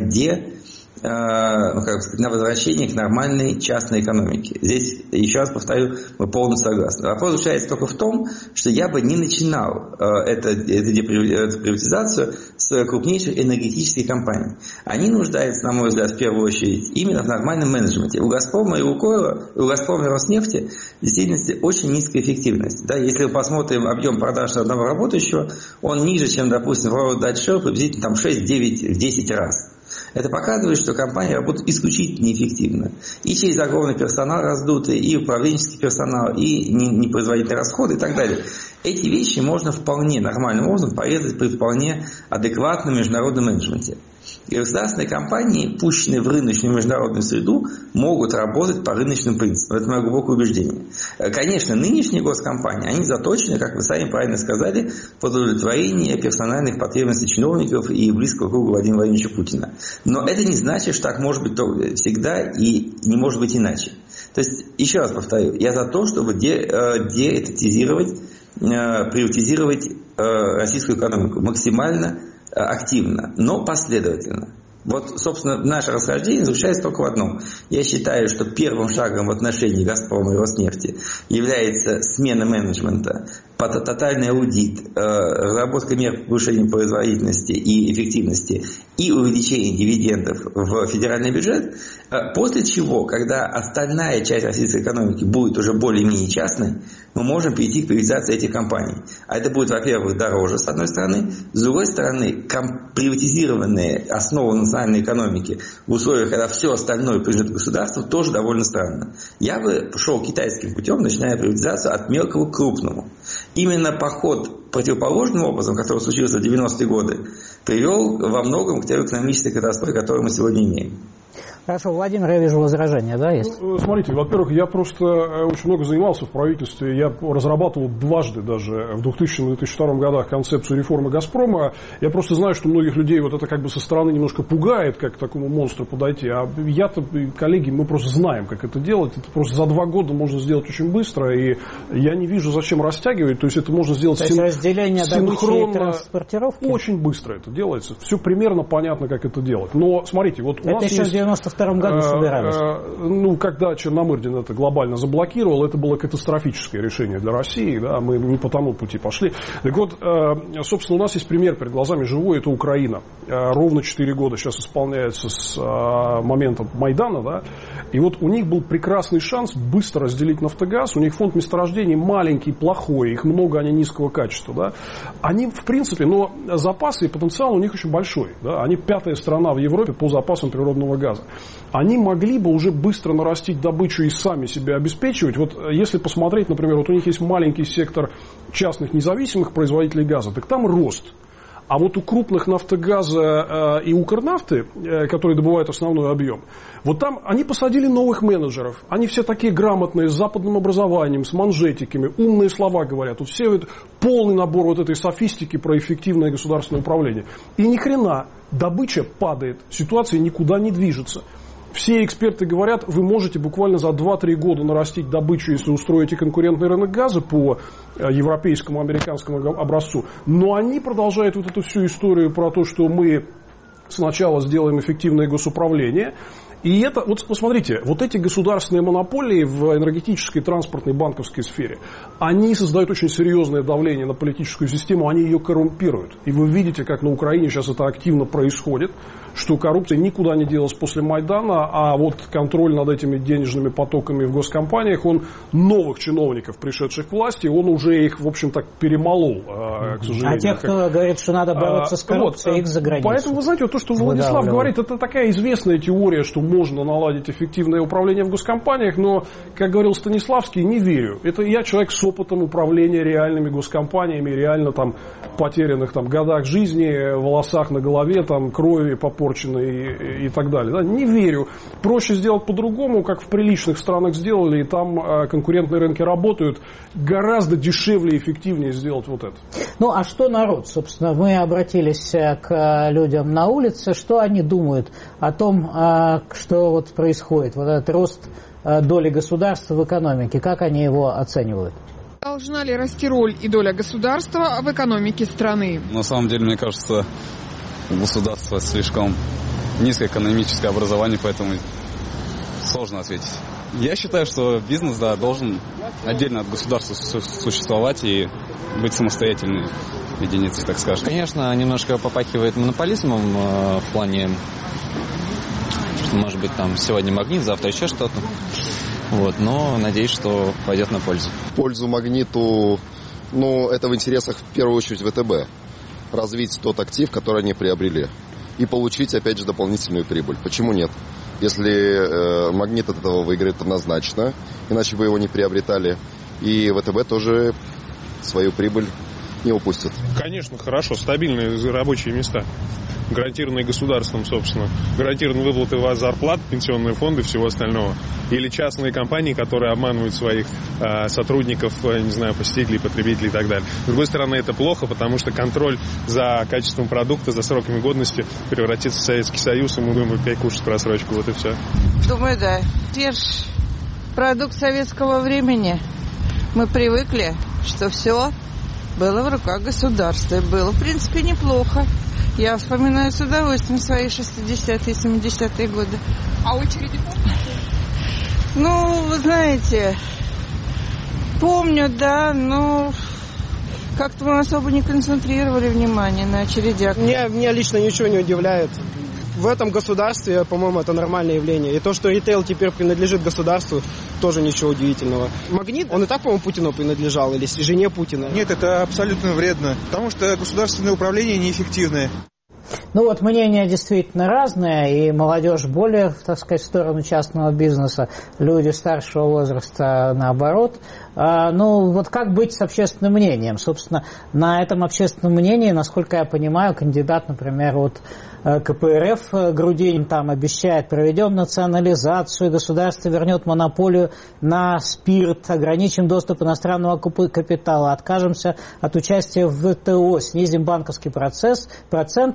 на возвращение к нормальной частной экономике. Здесь, еще раз повторю, мы полностью согласны. Вопрос заключается только в том, что я бы не начинал эту приватизацию с крупнейших энергетических компаний. Они нуждаются, на мой взгляд, в первую очередь именно в нормальном менеджменте. У «Газпрома» и «Лукойла», у «Газпрома» и «Роснефти» в действительности очень низкая эффективность. Да, если мы посмотрим объем продаж на одного работающего, он ниже, чем, допустим, в World Shell, приблизительно там 6, 9, 10 раз. Это показывает, что компания работает исключительно неэффективно. И через огромный персонал раздутый, и управленческий персонал, и непроизводительные расходы и так далее. Эти вещи можно вполне нормальным образом порезать при вполне адекватном международном менеджменте. И государственные компании, пущенные в рыночную международную среду, могут работать по рыночным принципам. Это мое глубокое убеждение. Конечно, нынешние госкомпании, они заточены, как вы сами правильно сказали, под удовлетворение персональных потребностей чиновников и близкого круга Владимира Владимировича Путина. Но это не значит, что так может быть всегда и не может быть иначе. То есть, еще раз повторю, я за то, чтобы приватизировать российскую экономику максимально активно, но последовательно. Вот, собственно, наше расхождение заключается только в одном. Я считаю, что первым шагом в отношении «Газпрома» и «Роснефти» является смена менеджмента, тотальный аудит, разработка мер по повышению производительности и эффективности и увеличение дивидендов в федеральный бюджет, после чего, когда остальная часть российской экономики будет уже более-менее частной, мы можем перейти к приватизации этих компаний. А это будет, во-первых, дороже, с одной стороны, с другой стороны, приватизированные основы национальной экономики в условиях, когда все остальное принадлежит государству, тоже довольно странно. Я бы шел китайским путем, начиная приватизацию от мелкого к крупному. Именно поход противоположным образом, который случился в 90-е годы, привел во многом к той экономической катастрофе, которую мы сегодня имеем. Хорошо, Владимир, я вижу возражения, да, есть? Смотрите, во-первых, я просто очень много занимался в правительстве, я разрабатывал дважды даже в 2000-2002 годах концепцию реформы «Газпрома». Я просто знаю, что многих людей вот это как бы со стороны немножко пугает, как к такому монстру подойти. А я-то, коллеги, мы просто знаем, как это делать. Это просто за 2 года можно сделать очень быстро, и я не вижу, зачем растягивать. То есть это можно сделать разделение добычи и транспортировки? Очень быстро это делается. Все примерно понятно, как это делать. Но смотрите, вот у нас еще есть... в 92 году собирались. Когда Черномырдин это глобально заблокировал, это было катастрофическое решение для России, да, мы не по тому пути пошли. Так вот, собственно, у нас есть пример перед глазами живой, это Украина. Ровно 4 года сейчас исполняется с момента Майдана, да, и вот у них был прекрасный шанс быстро разделить «Нафтогаз», у них фонд месторождений маленький, плохой, их много, они низкого качества, да. Они, в принципе, но запасы и потенциал у них очень большой, да, они 5-я страна в Европе по запасам природного газа. Они могли бы уже быстро нарастить добычу и сами себя обеспечивать. Вот если посмотреть, например, вот у них есть маленький сектор частных независимых производителей газа, так там рост. А вот у крупных «Нафтогаза» и «Укрнафты», которые добывают основной объем, вот там они посадили новых менеджеров. Они все такие грамотные, с западным образованием, с манжетиками, умные слова говорят. Вот все вот полный набор вот этой софистики про эффективное государственное управление. И ни хрена, добыча падает, ситуация никуда не движется. Все эксперты говорят, вы можете буквально за 2-3 года нарастить добычу, если устроите конкурентный рынок газа по европейскому, американскому образцу. Но они продолжают вот эту всю историю про то, что мы сначала сделаем эффективное госуправление, И это, вот посмотрите, вот эти государственные монополии в энергетической, транспортной, банковской сфере, они создают очень серьезное давление на политическую систему, они ее коррумпируют. И вы видите, как на Украине сейчас это активно происходит, что коррупция никуда не делась после Майдана, а вот контроль над этими денежными потоками в госкомпаниях, он новых чиновников, пришедших к власти, он уже их, в общем, так перемолол, к сожалению. А те, кто говорит, что надо бороться с коррупцией, их за границу. Поэтому, вы знаете, вот то, что Владислав говорит, это такая известная теория, что можно наладить эффективное управление в госкомпаниях, но, как говорил Станиславский, не верю. Это я человек с опытом управления реальными госкомпаниями, реально там потерянных там годах жизни, волосах на голове, там крови попорченной и так далее. Да? Не верю. Проще сделать по-другому, как в приличных странах сделали, и там конкурентные рынки работают. Гораздо дешевле и эффективнее сделать вот это. Ну, а что народ? Собственно, мы обратились к людям на улице. Что они думают о том, что вот происходит? Вот этот рост доли государства в экономике. Как они его оценивают? Должна ли расти роль и доля государства в экономике страны? На самом деле, мне кажется, у государства слишком низкое экономическое образование, поэтому сложно ответить. Я считаю, что бизнес, да, должен отдельно от государства существовать и быть самостоятельной единицей, так скажем. Конечно, немножко попахивает монополизмом в плане, что, может быть, там сегодня Магнит, завтра еще что-то. Вот, но надеюсь, что пойдет на пользу. В пользу Магниту, это в интересах в первую очередь ВТБ. Развить тот актив, который они приобрели. И получить, опять же, дополнительную прибыль. Почему нет? Если Магнит от этого выиграет однозначно, иначе бы его не приобретали. И ВТБ тоже свою прибыль не упустит. Конечно, хорошо. Стабильные рабочие места. Гарантированные государством, собственно. Гарантированные выплаты вас зарплат, пенсионные фонды, всего остального. Или частные компании, которые обманывают своих сотрудников, не знаю, посетителей, потребителей и так далее. С другой стороны, это плохо, потому что контроль за качеством продукта, за сроками годности превратится в Советский Союз, и мы будем опять кушать просрочку. Вот и все. Думаю, да. Те же продукт советского времени. Мы привыкли, что все было в руках государства. И было, в принципе, неплохо. Я вспоминаю с удовольствием свои 60-е, 70-е годы. А очереди помните? Вы знаете, помню, да, но как-то мы особо не концентрировали внимание на очередях. Меня лично ничего не удивляет. В этом государстве, по-моему, это нормальное явление. И то, что ритейл теперь принадлежит государству, тоже ничего удивительного. Магнит, он и так, по-моему, Путину принадлежал, или жене Путина. Нет, это абсолютно вредно, потому что государственное управление неэффективное. Мнения действительно разные, и молодежь более, так сказать, в сторону частного бизнеса, люди старшего возраста наоборот. Как быть с общественным мнением? Собственно, на этом общественном мнении, насколько я понимаю, кандидат, например, от КПРФ Грудинин там обещает: проведем национализацию, государство вернет монополию на спирт, ограничим доступ иностранного капитала, откажемся от участия в ВТО, снизим банковский процент,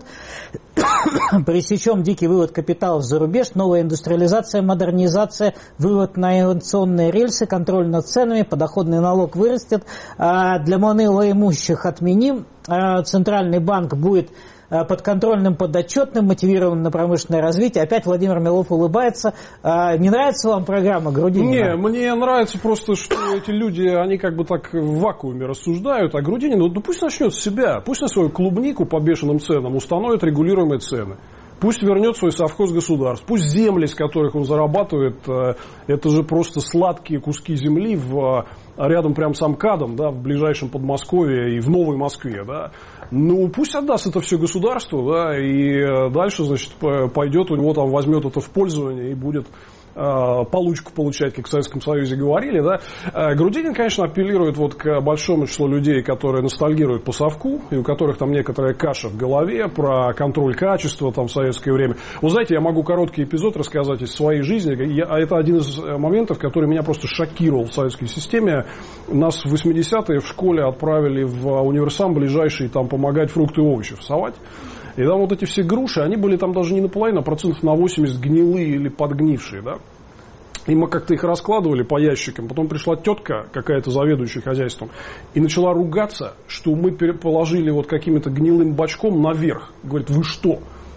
пресечем дикий вывод капиталов за рубеж, новая индустриализация, модернизация, вывод на инновационные рельсы, контроль над ценами, подоходный налог вырастет, для малоимущих отменим, Центральный банк будет подконтрольным, подотчетным, мотивированным на промышленное развитие. Опять Владимир Милов улыбается. Не нравится вам программа Грудинина? Не, мне нравится просто, что эти люди, они как бы так в вакууме рассуждают. А Грудинин, пусть начнет с себя. Пусть на свою клубнику по бешеным ценам установит регулируемые цены. Пусть вернет свой совхоз государств. Пусть земли, с которых он зарабатывает, это же просто сладкие куски земли рядом прям с МКАДом, да, в ближайшем Подмосковье и в Новой Москве. Да. Пусть отдаст это все государству, да, и дальше, значит, пойдет, у него там возьмет это в пользование и будет получку получать, как в Советском Союзе говорили, да. Грудинин, конечно, апеллирует к большому числу людей, которые ностальгируют по совку, и у которых там некоторая каша в голове про контроль качества там в советское время. Вы знаете, я могу короткий эпизод рассказать из своей жизни. Это один из моментов, который меня просто шокировал в советской системе. Нас в 80-е в школе отправили в универсам ближайший там помогать фрукты и овощи фасовать. И там вот эти все груши, они были там даже не наполовину, а процентов на 80 гнилые или подгнившие, да. И мы как-то их раскладывали по ящикам. Потом пришла тетка, какая-то заведующая хозяйством, и начала ругаться, что мы положили каким-то гнилым бачком наверх. Говорит: вы что?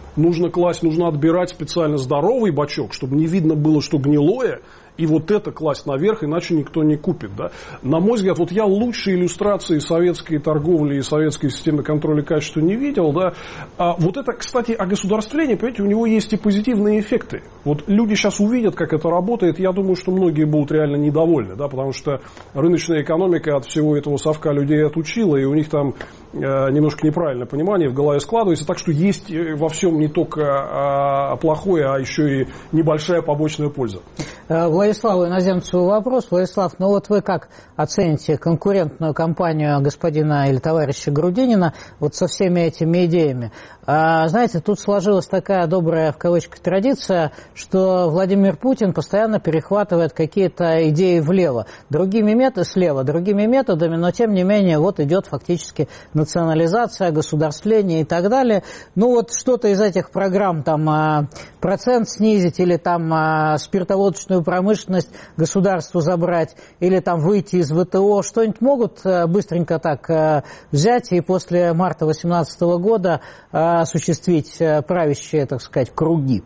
Нужно класть, нужно отбирать специально здоровый бачок, чтобы не видно было, что гнилое, и вот это класть наверх, иначе никто не купит. Да? На мой взгляд, вот я лучшей иллюстрации советской торговли и советской системы контроля качества не видел. Да? А вот это, кстати, огосударствление, понимаете, у него есть и позитивные эффекты. Вот люди сейчас увидят, как это работает, я думаю, что многие будут реально недовольны, да? Потому что рыночная экономика от всего этого совка людей отучила, и у них там немножко неправильное понимание в голове складывается, так что есть во всем не только плохое, а еще и небольшая побочная польза. Владиславу Иноземцеву вопрос. Владислав, ну вот вы как оцените конкурентную кампанию господина или товарища Грудинина вот со всеми этими идеями? Знаете, тут сложилась такая добрая, в кавычках, традиция, что Владимир Путин постоянно перехватывает какие-то идеи слева, другими методами, но тем не менее вот идет фактически национализация, государствление и так далее. Ну вот что-то из этих программ, там процент снизить или там спиртоводочную промышленность государству забрать или там выйти из ВТО, что-нибудь могут быстренько так взять и после марта 2018 года осуществить правящие, так сказать, круги?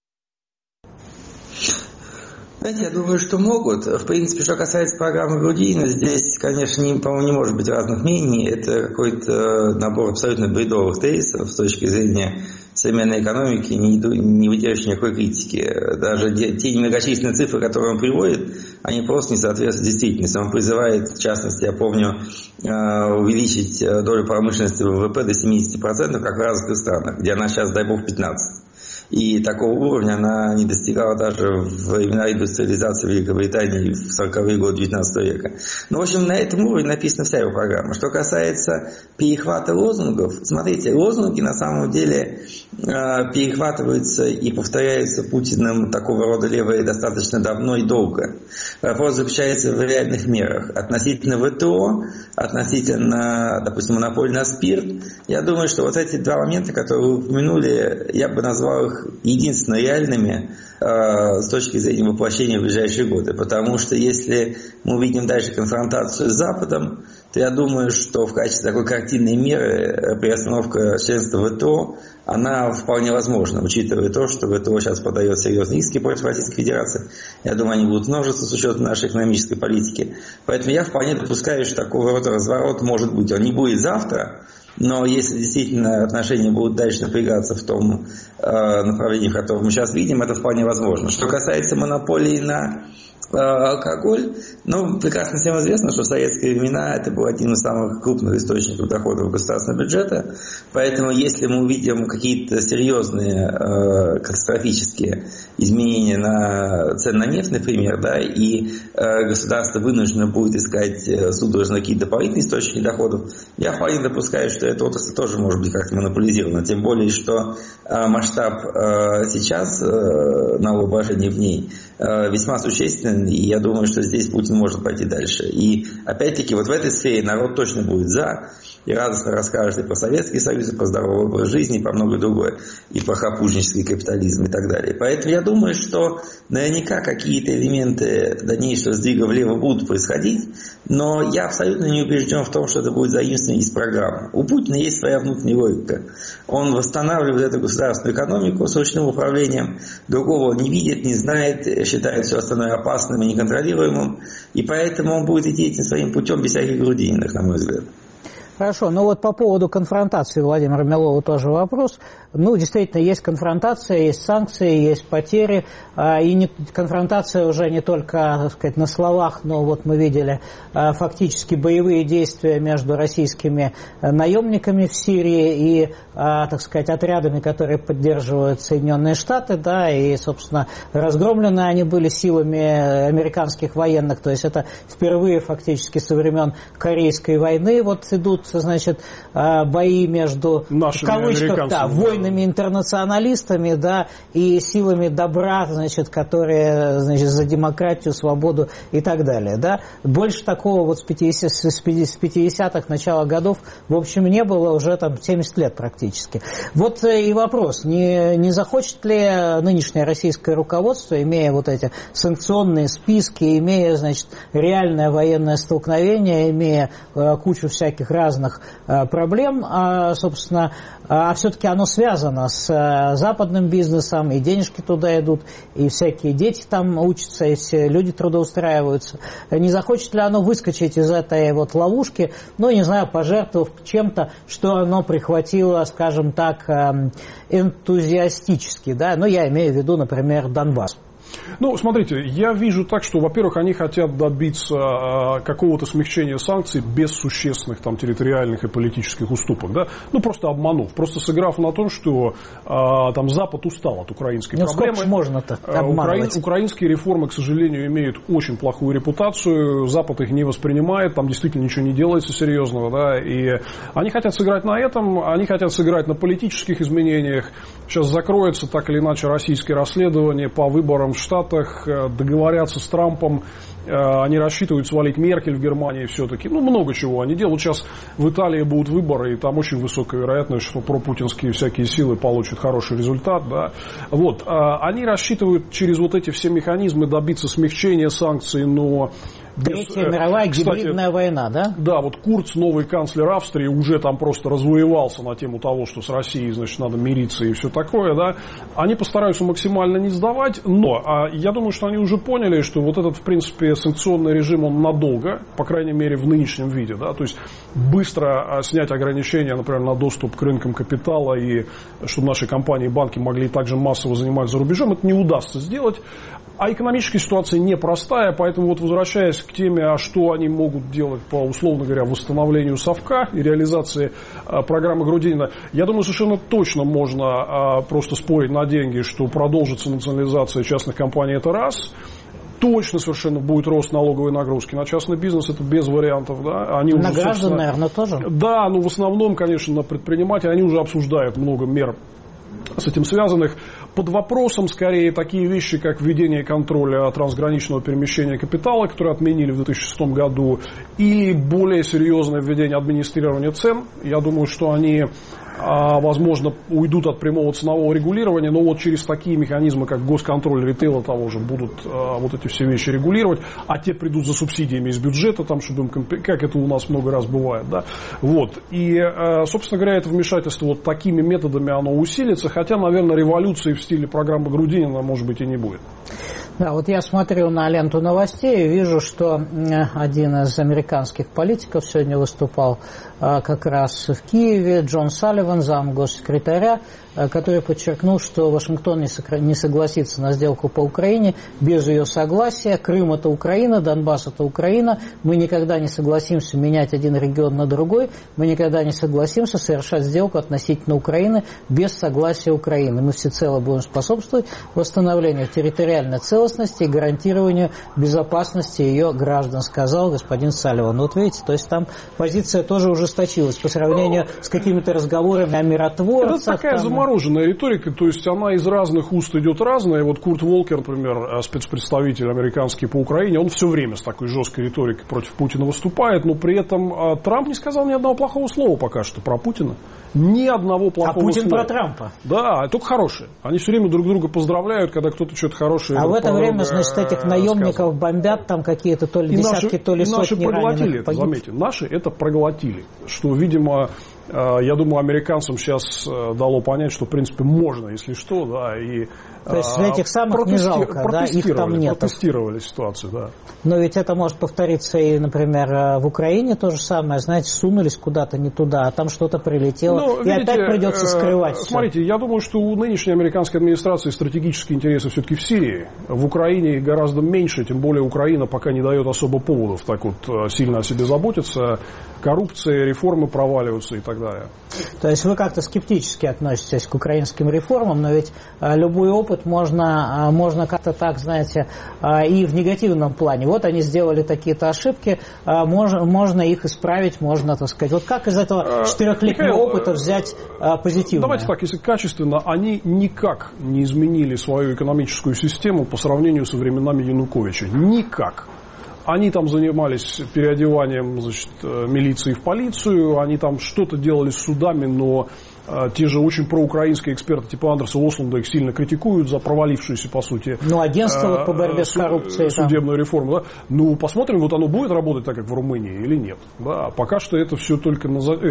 Знаете, я думаю, что могут. В принципе, что касается программы Грудинина, здесь, конечно, по-моему, не может быть разных мнений. Это какой-то набор абсолютно бредовых тезисов с точки зрения современной экономики, не выдерживающей никакой критики. Даже те немногочисленные цифры, которые он приводит, они просто не соответствуют действительности. Он призывает, в частности, я помню, увеличить долю промышленности в ВВП до 70%, как в развитых странах, где она сейчас, дай бог, 15%. И такого уровня она не достигала даже в времена индустриализации Великобритании в 40-е годы 19 века. Ну, в общем, на этом уровне написана вся его программа. Что касается перехвата лозунгов, смотрите, лозунги на самом деле перехватываются и повторяются Путиным такого рода левые достаточно давно и долго. Вопрос заключается в реальных мерах. Относительно ВТО, относительно, допустим, монополии на спирт, я думаю, что вот эти два момента, которые вы упомянули, я бы назвал их единственно реальными с точки зрения воплощения в ближайшие годы. Потому что если мы увидим дальше конфронтацию с Западом, то я думаю, что в качестве такой картинной меры переостановка членства в ВТО, она вполне возможна, учитывая то, что ВТО сейчас подает серьезные иски против Российской Федерации. Я думаю, они будут множиться с учетом нашей экономической политики. Поэтому я вполне допускаю, что такого рода разворот может быть. Он не будет завтра, но если действительно отношения будут дальше напрягаться в том направлении, в котором мы сейчас видим, это вполне возможно. Что касается монополии на алкоголь, ну, прекрасно всем известно, что в советские времена это был один из самых крупных источников доходов государственного бюджета, поэтому если мы увидим какие-то серьезные катастрофические изменения на цены на нефть, например, да, и государство вынуждено будет искать судорожно какие-то дополнительные источники доходов, я вполне допускаю, что эта отрасль тоже может быть как-то монополизирована, тем более, что масштаб сейчас налогообложения в ней весьма существенен, и я думаю, что здесь Путин может пойти дальше. И опять-таки вот в этой сфере народ точно будет за, и радостно расскажет и про Советский Союз, и про здоровый образ жизни, и про многое другое, и про хапужнический капитализм и так далее. Поэтому я думаю, что наверняка какие-то элементы дальнейшего сдвига влево будут происходить, но я абсолютно не убежден в том, что это будет заимствование из программы. У Путина есть своя внутренняя логика. Он восстанавливает эту государственную экономику с ручным управлением, другого он не видит, не знает, считает все остальное опасным и неконтролируемым, и поэтому он будет идти этим своим путем без всяких Грудининых, на мой взгляд. Хорошо, но вот по поводу конфронтации Владимира Милова тоже вопрос. Ну, действительно, есть конфронтация, есть санкции, есть потери, и конфронтация уже не только, так сказать, на словах, но вот мы видели фактически боевые действия между российскими наемниками в Сирии и, так сказать, отрядами, которые поддерживают Соединенные Штаты, да, и, собственно, разгромлены они были силами американских военных, то есть это впервые фактически со времен Корейской войны вот идут, значит, бои между, нашими, в кавычках, да, войнами-интернационалистами, да, и силами добра, значит, которые, значит, за демократию, свободу и так далее, да. Больше такого вот с 50-х, начала годов, в общем, не было уже там 70 лет практически. Вот и вопрос, не захочет ли нынешнее российское руководство, имея вот эти санкционные списки, имея, значит, реальное военное столкновение, имея кучу всяких разных разных проблем, собственно, а все-таки оно связано с западным бизнесом, и денежки туда идут, и всякие дети там учатся, и все люди трудоустраиваются. Не захочет ли оно выскочить из этой вот ловушки, ну, не знаю, пожертвовав чем-то, что оно прихватило, скажем так, энтузиастически, да, ну, я имею в виду, например, Донбасс. Ну, смотрите, я вижу так, что, во-первых, они хотят добиться какого-то смягчения санкций без существенных там территориальных и политических уступок, да, ну, просто обманув, просто сыграв на том, что там Запад устал от украинской проблемы. Сколько можно-то обманывать? Украинские реформы, к сожалению, имеют очень плохую репутацию, Запад их не воспринимает, там действительно ничего не делается серьезного, да, и они хотят сыграть на этом, они хотят сыграть на политических изменениях. Сейчас закроется так или иначе российское расследование по выборам в Штатах, договорятся с Трампом, они рассчитывают свалить Меркель в Германии все-таки. Ну, много чего они делают. Сейчас в Италии будут выборы, и там очень высокая вероятность, что пропутинские всякие силы получат хороший результат. Да. Вот. Они рассчитывают через вот эти все механизмы добиться смягчения санкций, но... Третья мировая гибридная война, да? Да, вот Курц, новый канцлер Австрии, уже там просто развоевался на тему того, что с Россией, значит, надо мириться и все такое, да. Они постараются максимально не сдавать, но я думаю, что они уже поняли, что вот этот, в принципе, санкционный режим, он надолго, по крайней мере, в нынешнем виде, да, то есть быстро снять ограничения, например, на доступ к рынкам капитала и чтобы наши компании и банки могли также массово заниматься за рубежом, это не удастся сделать. А экономическая ситуация непростая, поэтому вот возвращаясь к теме, а что они могут делать по, условно говоря, восстановлению совка и реализации программы Грудинина, я думаю, совершенно точно можно просто спорить на деньги, что продолжится национализация частных компаний, это раз. Точно совершенно будет рост налоговой нагрузки на частный бизнес, это без вариантов. Да? Они на граждан, наверное, тоже? Да, но в основном, конечно, на предпринимателей, они уже обсуждают много мер с этим связанных. Под вопросом, скорее, такие вещи, как введение контроля трансграничного перемещения капитала, которое отменили в 2006 году, или более серьезное введение администрирования цен. Я думаю, что они, возможно, уйдут от прямого ценового регулирования, но вот через такие механизмы, как госконтроль ритейла того же, будут вот эти все вещи регулировать, а те придут за субсидиями из бюджета, там, чтобы им как это у нас много раз бывает. Да? Вот. И, собственно говоря, это вмешательство вот такими методами оно усилится, хотя, наверное, революции в стиле программы Грудинина, может быть, и не будет. Да, вот я смотрю на ленту новостей и вижу, что один из американских политиков сегодня выступал как раз в Киеве, Джон Салливан, замгоссекретаря, который подчеркнул, что Вашингтон не согласится на сделку по Украине без ее согласия. Крым – это Украина, Донбасс – это Украина. Мы никогда не согласимся менять один регион на другой. Мы никогда не согласимся совершать сделку относительно Украины без согласия Украины. Мы всецело будем способствовать восстановлению территориальной целостности и гарантированию безопасности ее граждан, сказал господин Салливан. Вот видите, то есть там позиция тоже ужесточилась по сравнению с какими-то разговорами о миротворцах. Это такая замороженная риторика, то есть она из разных уст идет разная. Вот Курт Волкер, например, спецпредставитель американский по Украине, он все время с такой жесткой риторикой против Путина выступает, но при этом Трамп не сказал ни одного плохого слова пока что про Путина. Ни одного плохого слова. А Путин про Трампа? Да, только хорошие. Они все время друг друга поздравляют, когда кто-то что-то хорошее. А в это время, значит, этих наемников бомбят там какие-то то ли десятки, то ли сотни раненых. Заметьте, наши это проглотили. Что, видимо, я думаю, американцам сейчас дало понять, что, в принципе, можно, если что, да, и... То есть этих самых не жалко, да, их там нет. Протестировали ситуацию, да. Но ведь это может повториться и, например, в Украине то же самое, знаете, сунулись куда-то не туда, а там что-то прилетело, но, и видите, опять придется скрывать. Смотрите, я думаю, что у нынешней американской администрации стратегические интересы все-таки в Сирии. В Украине гораздо меньше, тем более Украина пока не дает особо поводов так вот сильно о себе заботиться. Коррупция, реформы проваливаются и так далее. То есть вы как-то скептически относитесь к украинским реформам, но ведь любой опыт можно как-то так, знаете, и в негативном плане. Вот они сделали такие-то ошибки, можно их исправить, можно, так сказать. Вот как из этого 4-летнего опыта взять позитивное? Давайте так, если качественно, они никак не изменили свою экономическую систему по сравнению со временами Януковича. Никак. Они там занимались переодеванием, значит, милиции в полицию, они там что-то делали с судами, но те же очень проукраинские эксперты типа Андерса Ослунда их сильно критикуют за провалившуюся, по сути, агентство по борьбе с коррупцией, судебную реформу. Да? Ну, посмотрим, вот оно будет работать так, как в Румынии, или нет. Да? Пока что это все только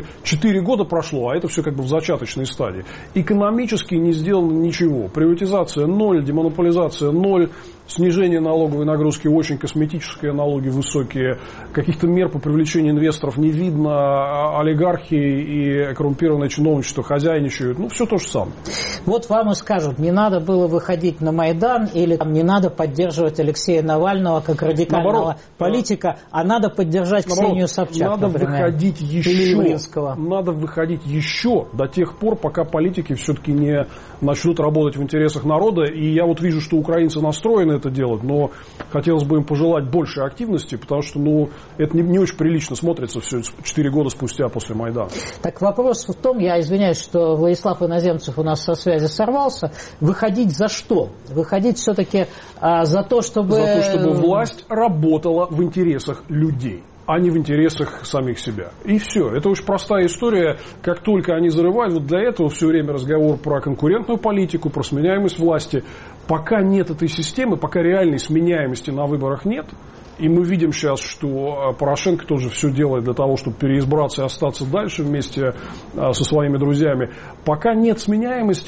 4 года прошло, а это все как бы в зачаточной стадии. Экономически не сделано ничего. Приватизация 0, демонополизация 0, снижение налоговой нагрузки очень косметическое, налоги высокие, каких-то мер по привлечению инвесторов не видно, олигархи и коррумпированное чиновничество хозяйничают, ну, все то же самое. Вот вам и скажут, не надо было выходить на Майдан, или там, не надо поддерживать Алексея Навального как радикального политика, а надо поддержать Ксению Собчак, надо например, выходить или Явлинского. Надо выходить еще до тех пор, пока политики все-таки не начнут работать в интересах народа, и я вот вижу, что украинцы настроены это делать, но хотелось бы им пожелать больше активности, потому что, ну, это не очень прилично смотрится все 4 года спустя после Майдана. Так вопрос в том, я извиняюсь, что Владислав Иноземцев у нас со связи сорвался, выходить за что? Выходить все-таки за то, чтобы... За то, чтобы власть работала в интересах людей, а не в интересах самих себя. И все. Это очень простая история. Как только они зарывают, вот для этого все время разговор про конкурентную политику, про сменяемость власти. Пока нет этой системы, пока реальной сменяемости на выборах нет, и мы видим сейчас, что Порошенко тоже все делает для того, чтобы переизбраться и остаться дальше вместе со своими друзьями. Пока нет сменяемости,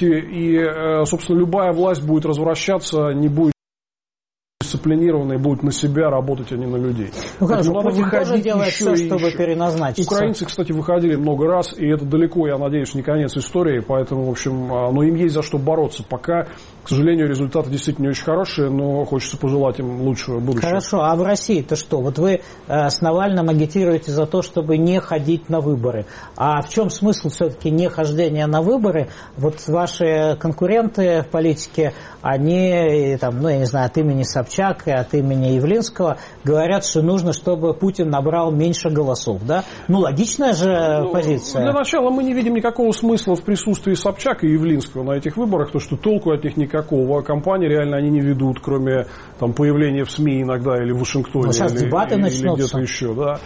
и, собственно, любая власть будет развращаться, не будет дисциплинированные, будут на себя работать, а не на людей. Ну, хорошо, Путин тоже делает все, чтобы переназначиться. Украинцы, кстати, выходили много раз, и это далеко, я надеюсь, не конец истории, поэтому, в общем, но им есть за что бороться. Пока, к сожалению, результаты действительно не очень хорошие, но хочется пожелать им лучшего будущего. Хорошо, а в России-то что? Вот вы с Навальным агитируете за то, чтобы не ходить на выборы. А в чем смысл все-таки не хождения на выборы? Вот ваши конкуренты в политике, они, там, ну, я не знаю, от имени Собчак и от имени Явлинского говорят, что нужно, чтобы Путин набрал меньше голосов, да? Ну, логичная же позиция. Для начала мы не видим никакого смысла в присутствии Собчак и Явлинского на этих выборах, то что толку от них никакого. Кампании реально они не ведут, кроме там, появления в СМИ иногда или в Вашингтоне, или где-то еще, да.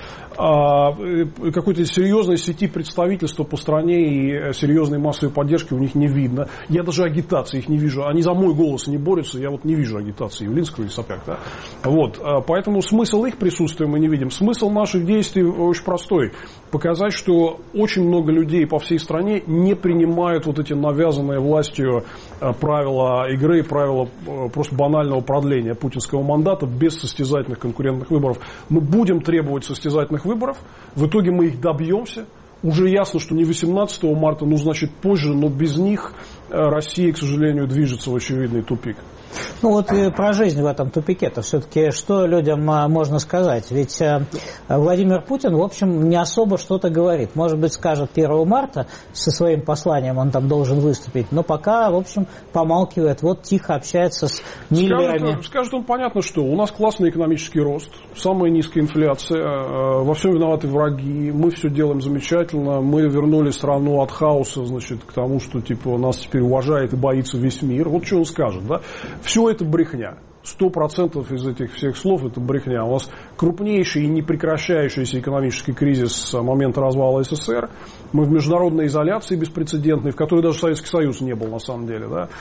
Какой-то серьезной сети представительства по стране и серьезной массовой поддержки у них не видно. Я даже агитации их не вижу. Они за мой голос не борются, я вот не вижу агитации Явлинского или Собчак. Да? Вот. Поэтому смысл их присутствия мы не видим. Смысл наших действий очень простой. Показать, что очень много людей по всей стране не принимают вот эти навязанные властью правила игры, правила просто банального продления путинского мандата без состязательных конкурентных выборов. Мы будем требовать состязательных выборов, в итоге мы их добьемся. Уже ясно, что не 18 марта, ну, значит, позже, но без них Россия, к сожалению, движется в очевидный тупик. Ну вот и про жизнь в этом тупике-то все-таки что людям можно сказать? Ведь Владимир Путин, в общем, не особо что-то говорит. Может быть, скажет 1 марта со своим посланием, он там должен выступить, но пока, в общем, помалкивает, вот тихо общается с миллерами. Скажет он, понятно, что у нас классный экономический рост, самая низкая инфляция, во всем виноваты враги, мы все делаем замечательно, мы вернули страну от хаоса, значит, к тому, что типа нас теперь уважает и боится весь мир. Вот что он скажет, да? Все это брехня. 100% из этих всех слов это брехня. У нас крупнейший и непрекращающийся экономический кризис с момента развала СССР. Мы в международной изоляции беспрецедентной, в которой даже Советский Союз не был на самом деле. Да?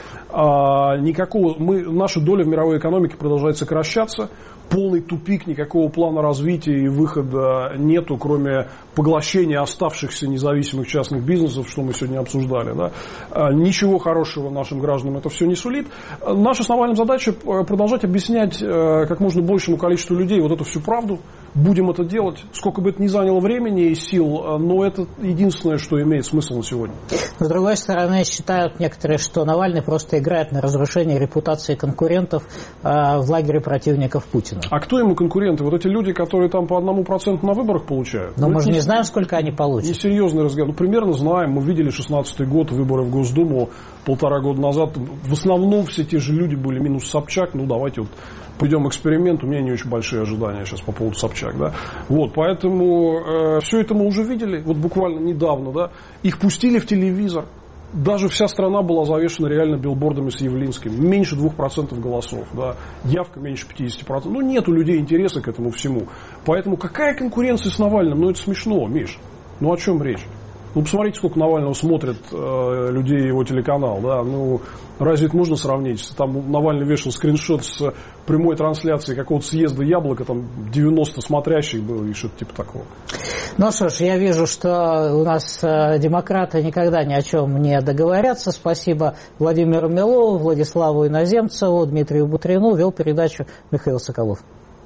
Наша доля в мировой экономике продолжает сокращаться. Полный тупик, никакого плана развития и выхода нету, кроме поглощения оставшихся независимых частных бизнесов, что мы сегодня обсуждали. Да? Ничего хорошего нашим гражданам это все не сулит. Наша основная задача продолжать объяснять как можно большему количеству людей вот эту всю правду. Будем это делать, сколько бы это ни заняло времени и сил, но это единственное, что имеет смысл на сегодня. С другой стороны, считают некоторые, что Навальный просто играет на разрушение репутации конкурентов в лагере противников Путина. А кто ему конкуренты? Вот эти люди, которые там по 1% на выборах получают? Но мы же не знаем, сколько они получат. Несерьезный разговор. Ну, примерно знаем. Мы видели 16-й год, выборы в Госдуму 1,5 года назад. В основном все те же люди были, минус Собчак. Ну, давайте вот пойдем эксперимент. У меня не очень большие ожидания сейчас по поводу Собчак. Да? Вот, поэтому все это мы уже видели. Вот буквально недавно. Да? Их пустили в телевизор. Даже вся страна была завешена реально билбордами с Явлинским. Меньше 2% голосов. Да? Явка меньше 50%. Ну, нет у людей интереса к этому всему. Поэтому какая конкуренция с Навальным? Ну, это смешно, Миш. Ну, о чем речь? Ну, посмотрите, сколько Навального смотрят людей его телеканал, да, ну, разве это можно сравнить? Там Навальный вешал скриншот с прямой трансляции какого-то съезда «Яблоко», там 90 смотрящих было и что-то типа такого. Ну что ж, я вижу, что у нас демократы никогда ни о чем не договорятся. Спасибо Владимиру Милову, Владиславу Иноземцеву, Дмитрию Бутрину. Вел передачу Михаил Соколов.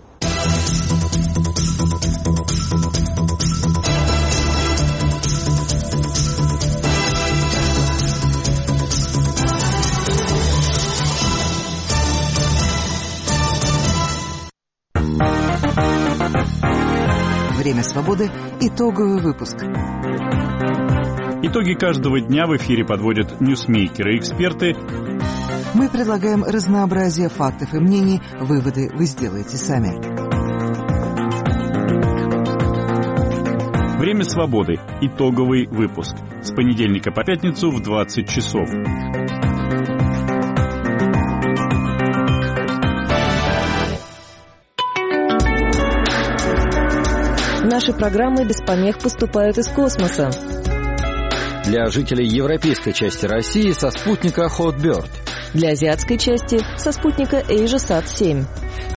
Время свободы. Итоговый выпуск. Итоги каждого дня в эфире подводят ньюсмейкеры и эксперты. Мы предлагаем разнообразие фактов и мнений. Выводы вы сделаете сами. Время свободы. Итоговый выпуск. С понедельника по пятницу в 20 часов. Наши программы без помех поступают из космоса. Для жителей европейской части России со спутника Hotbird. Для азиатской части со спутника AsiaSat-7.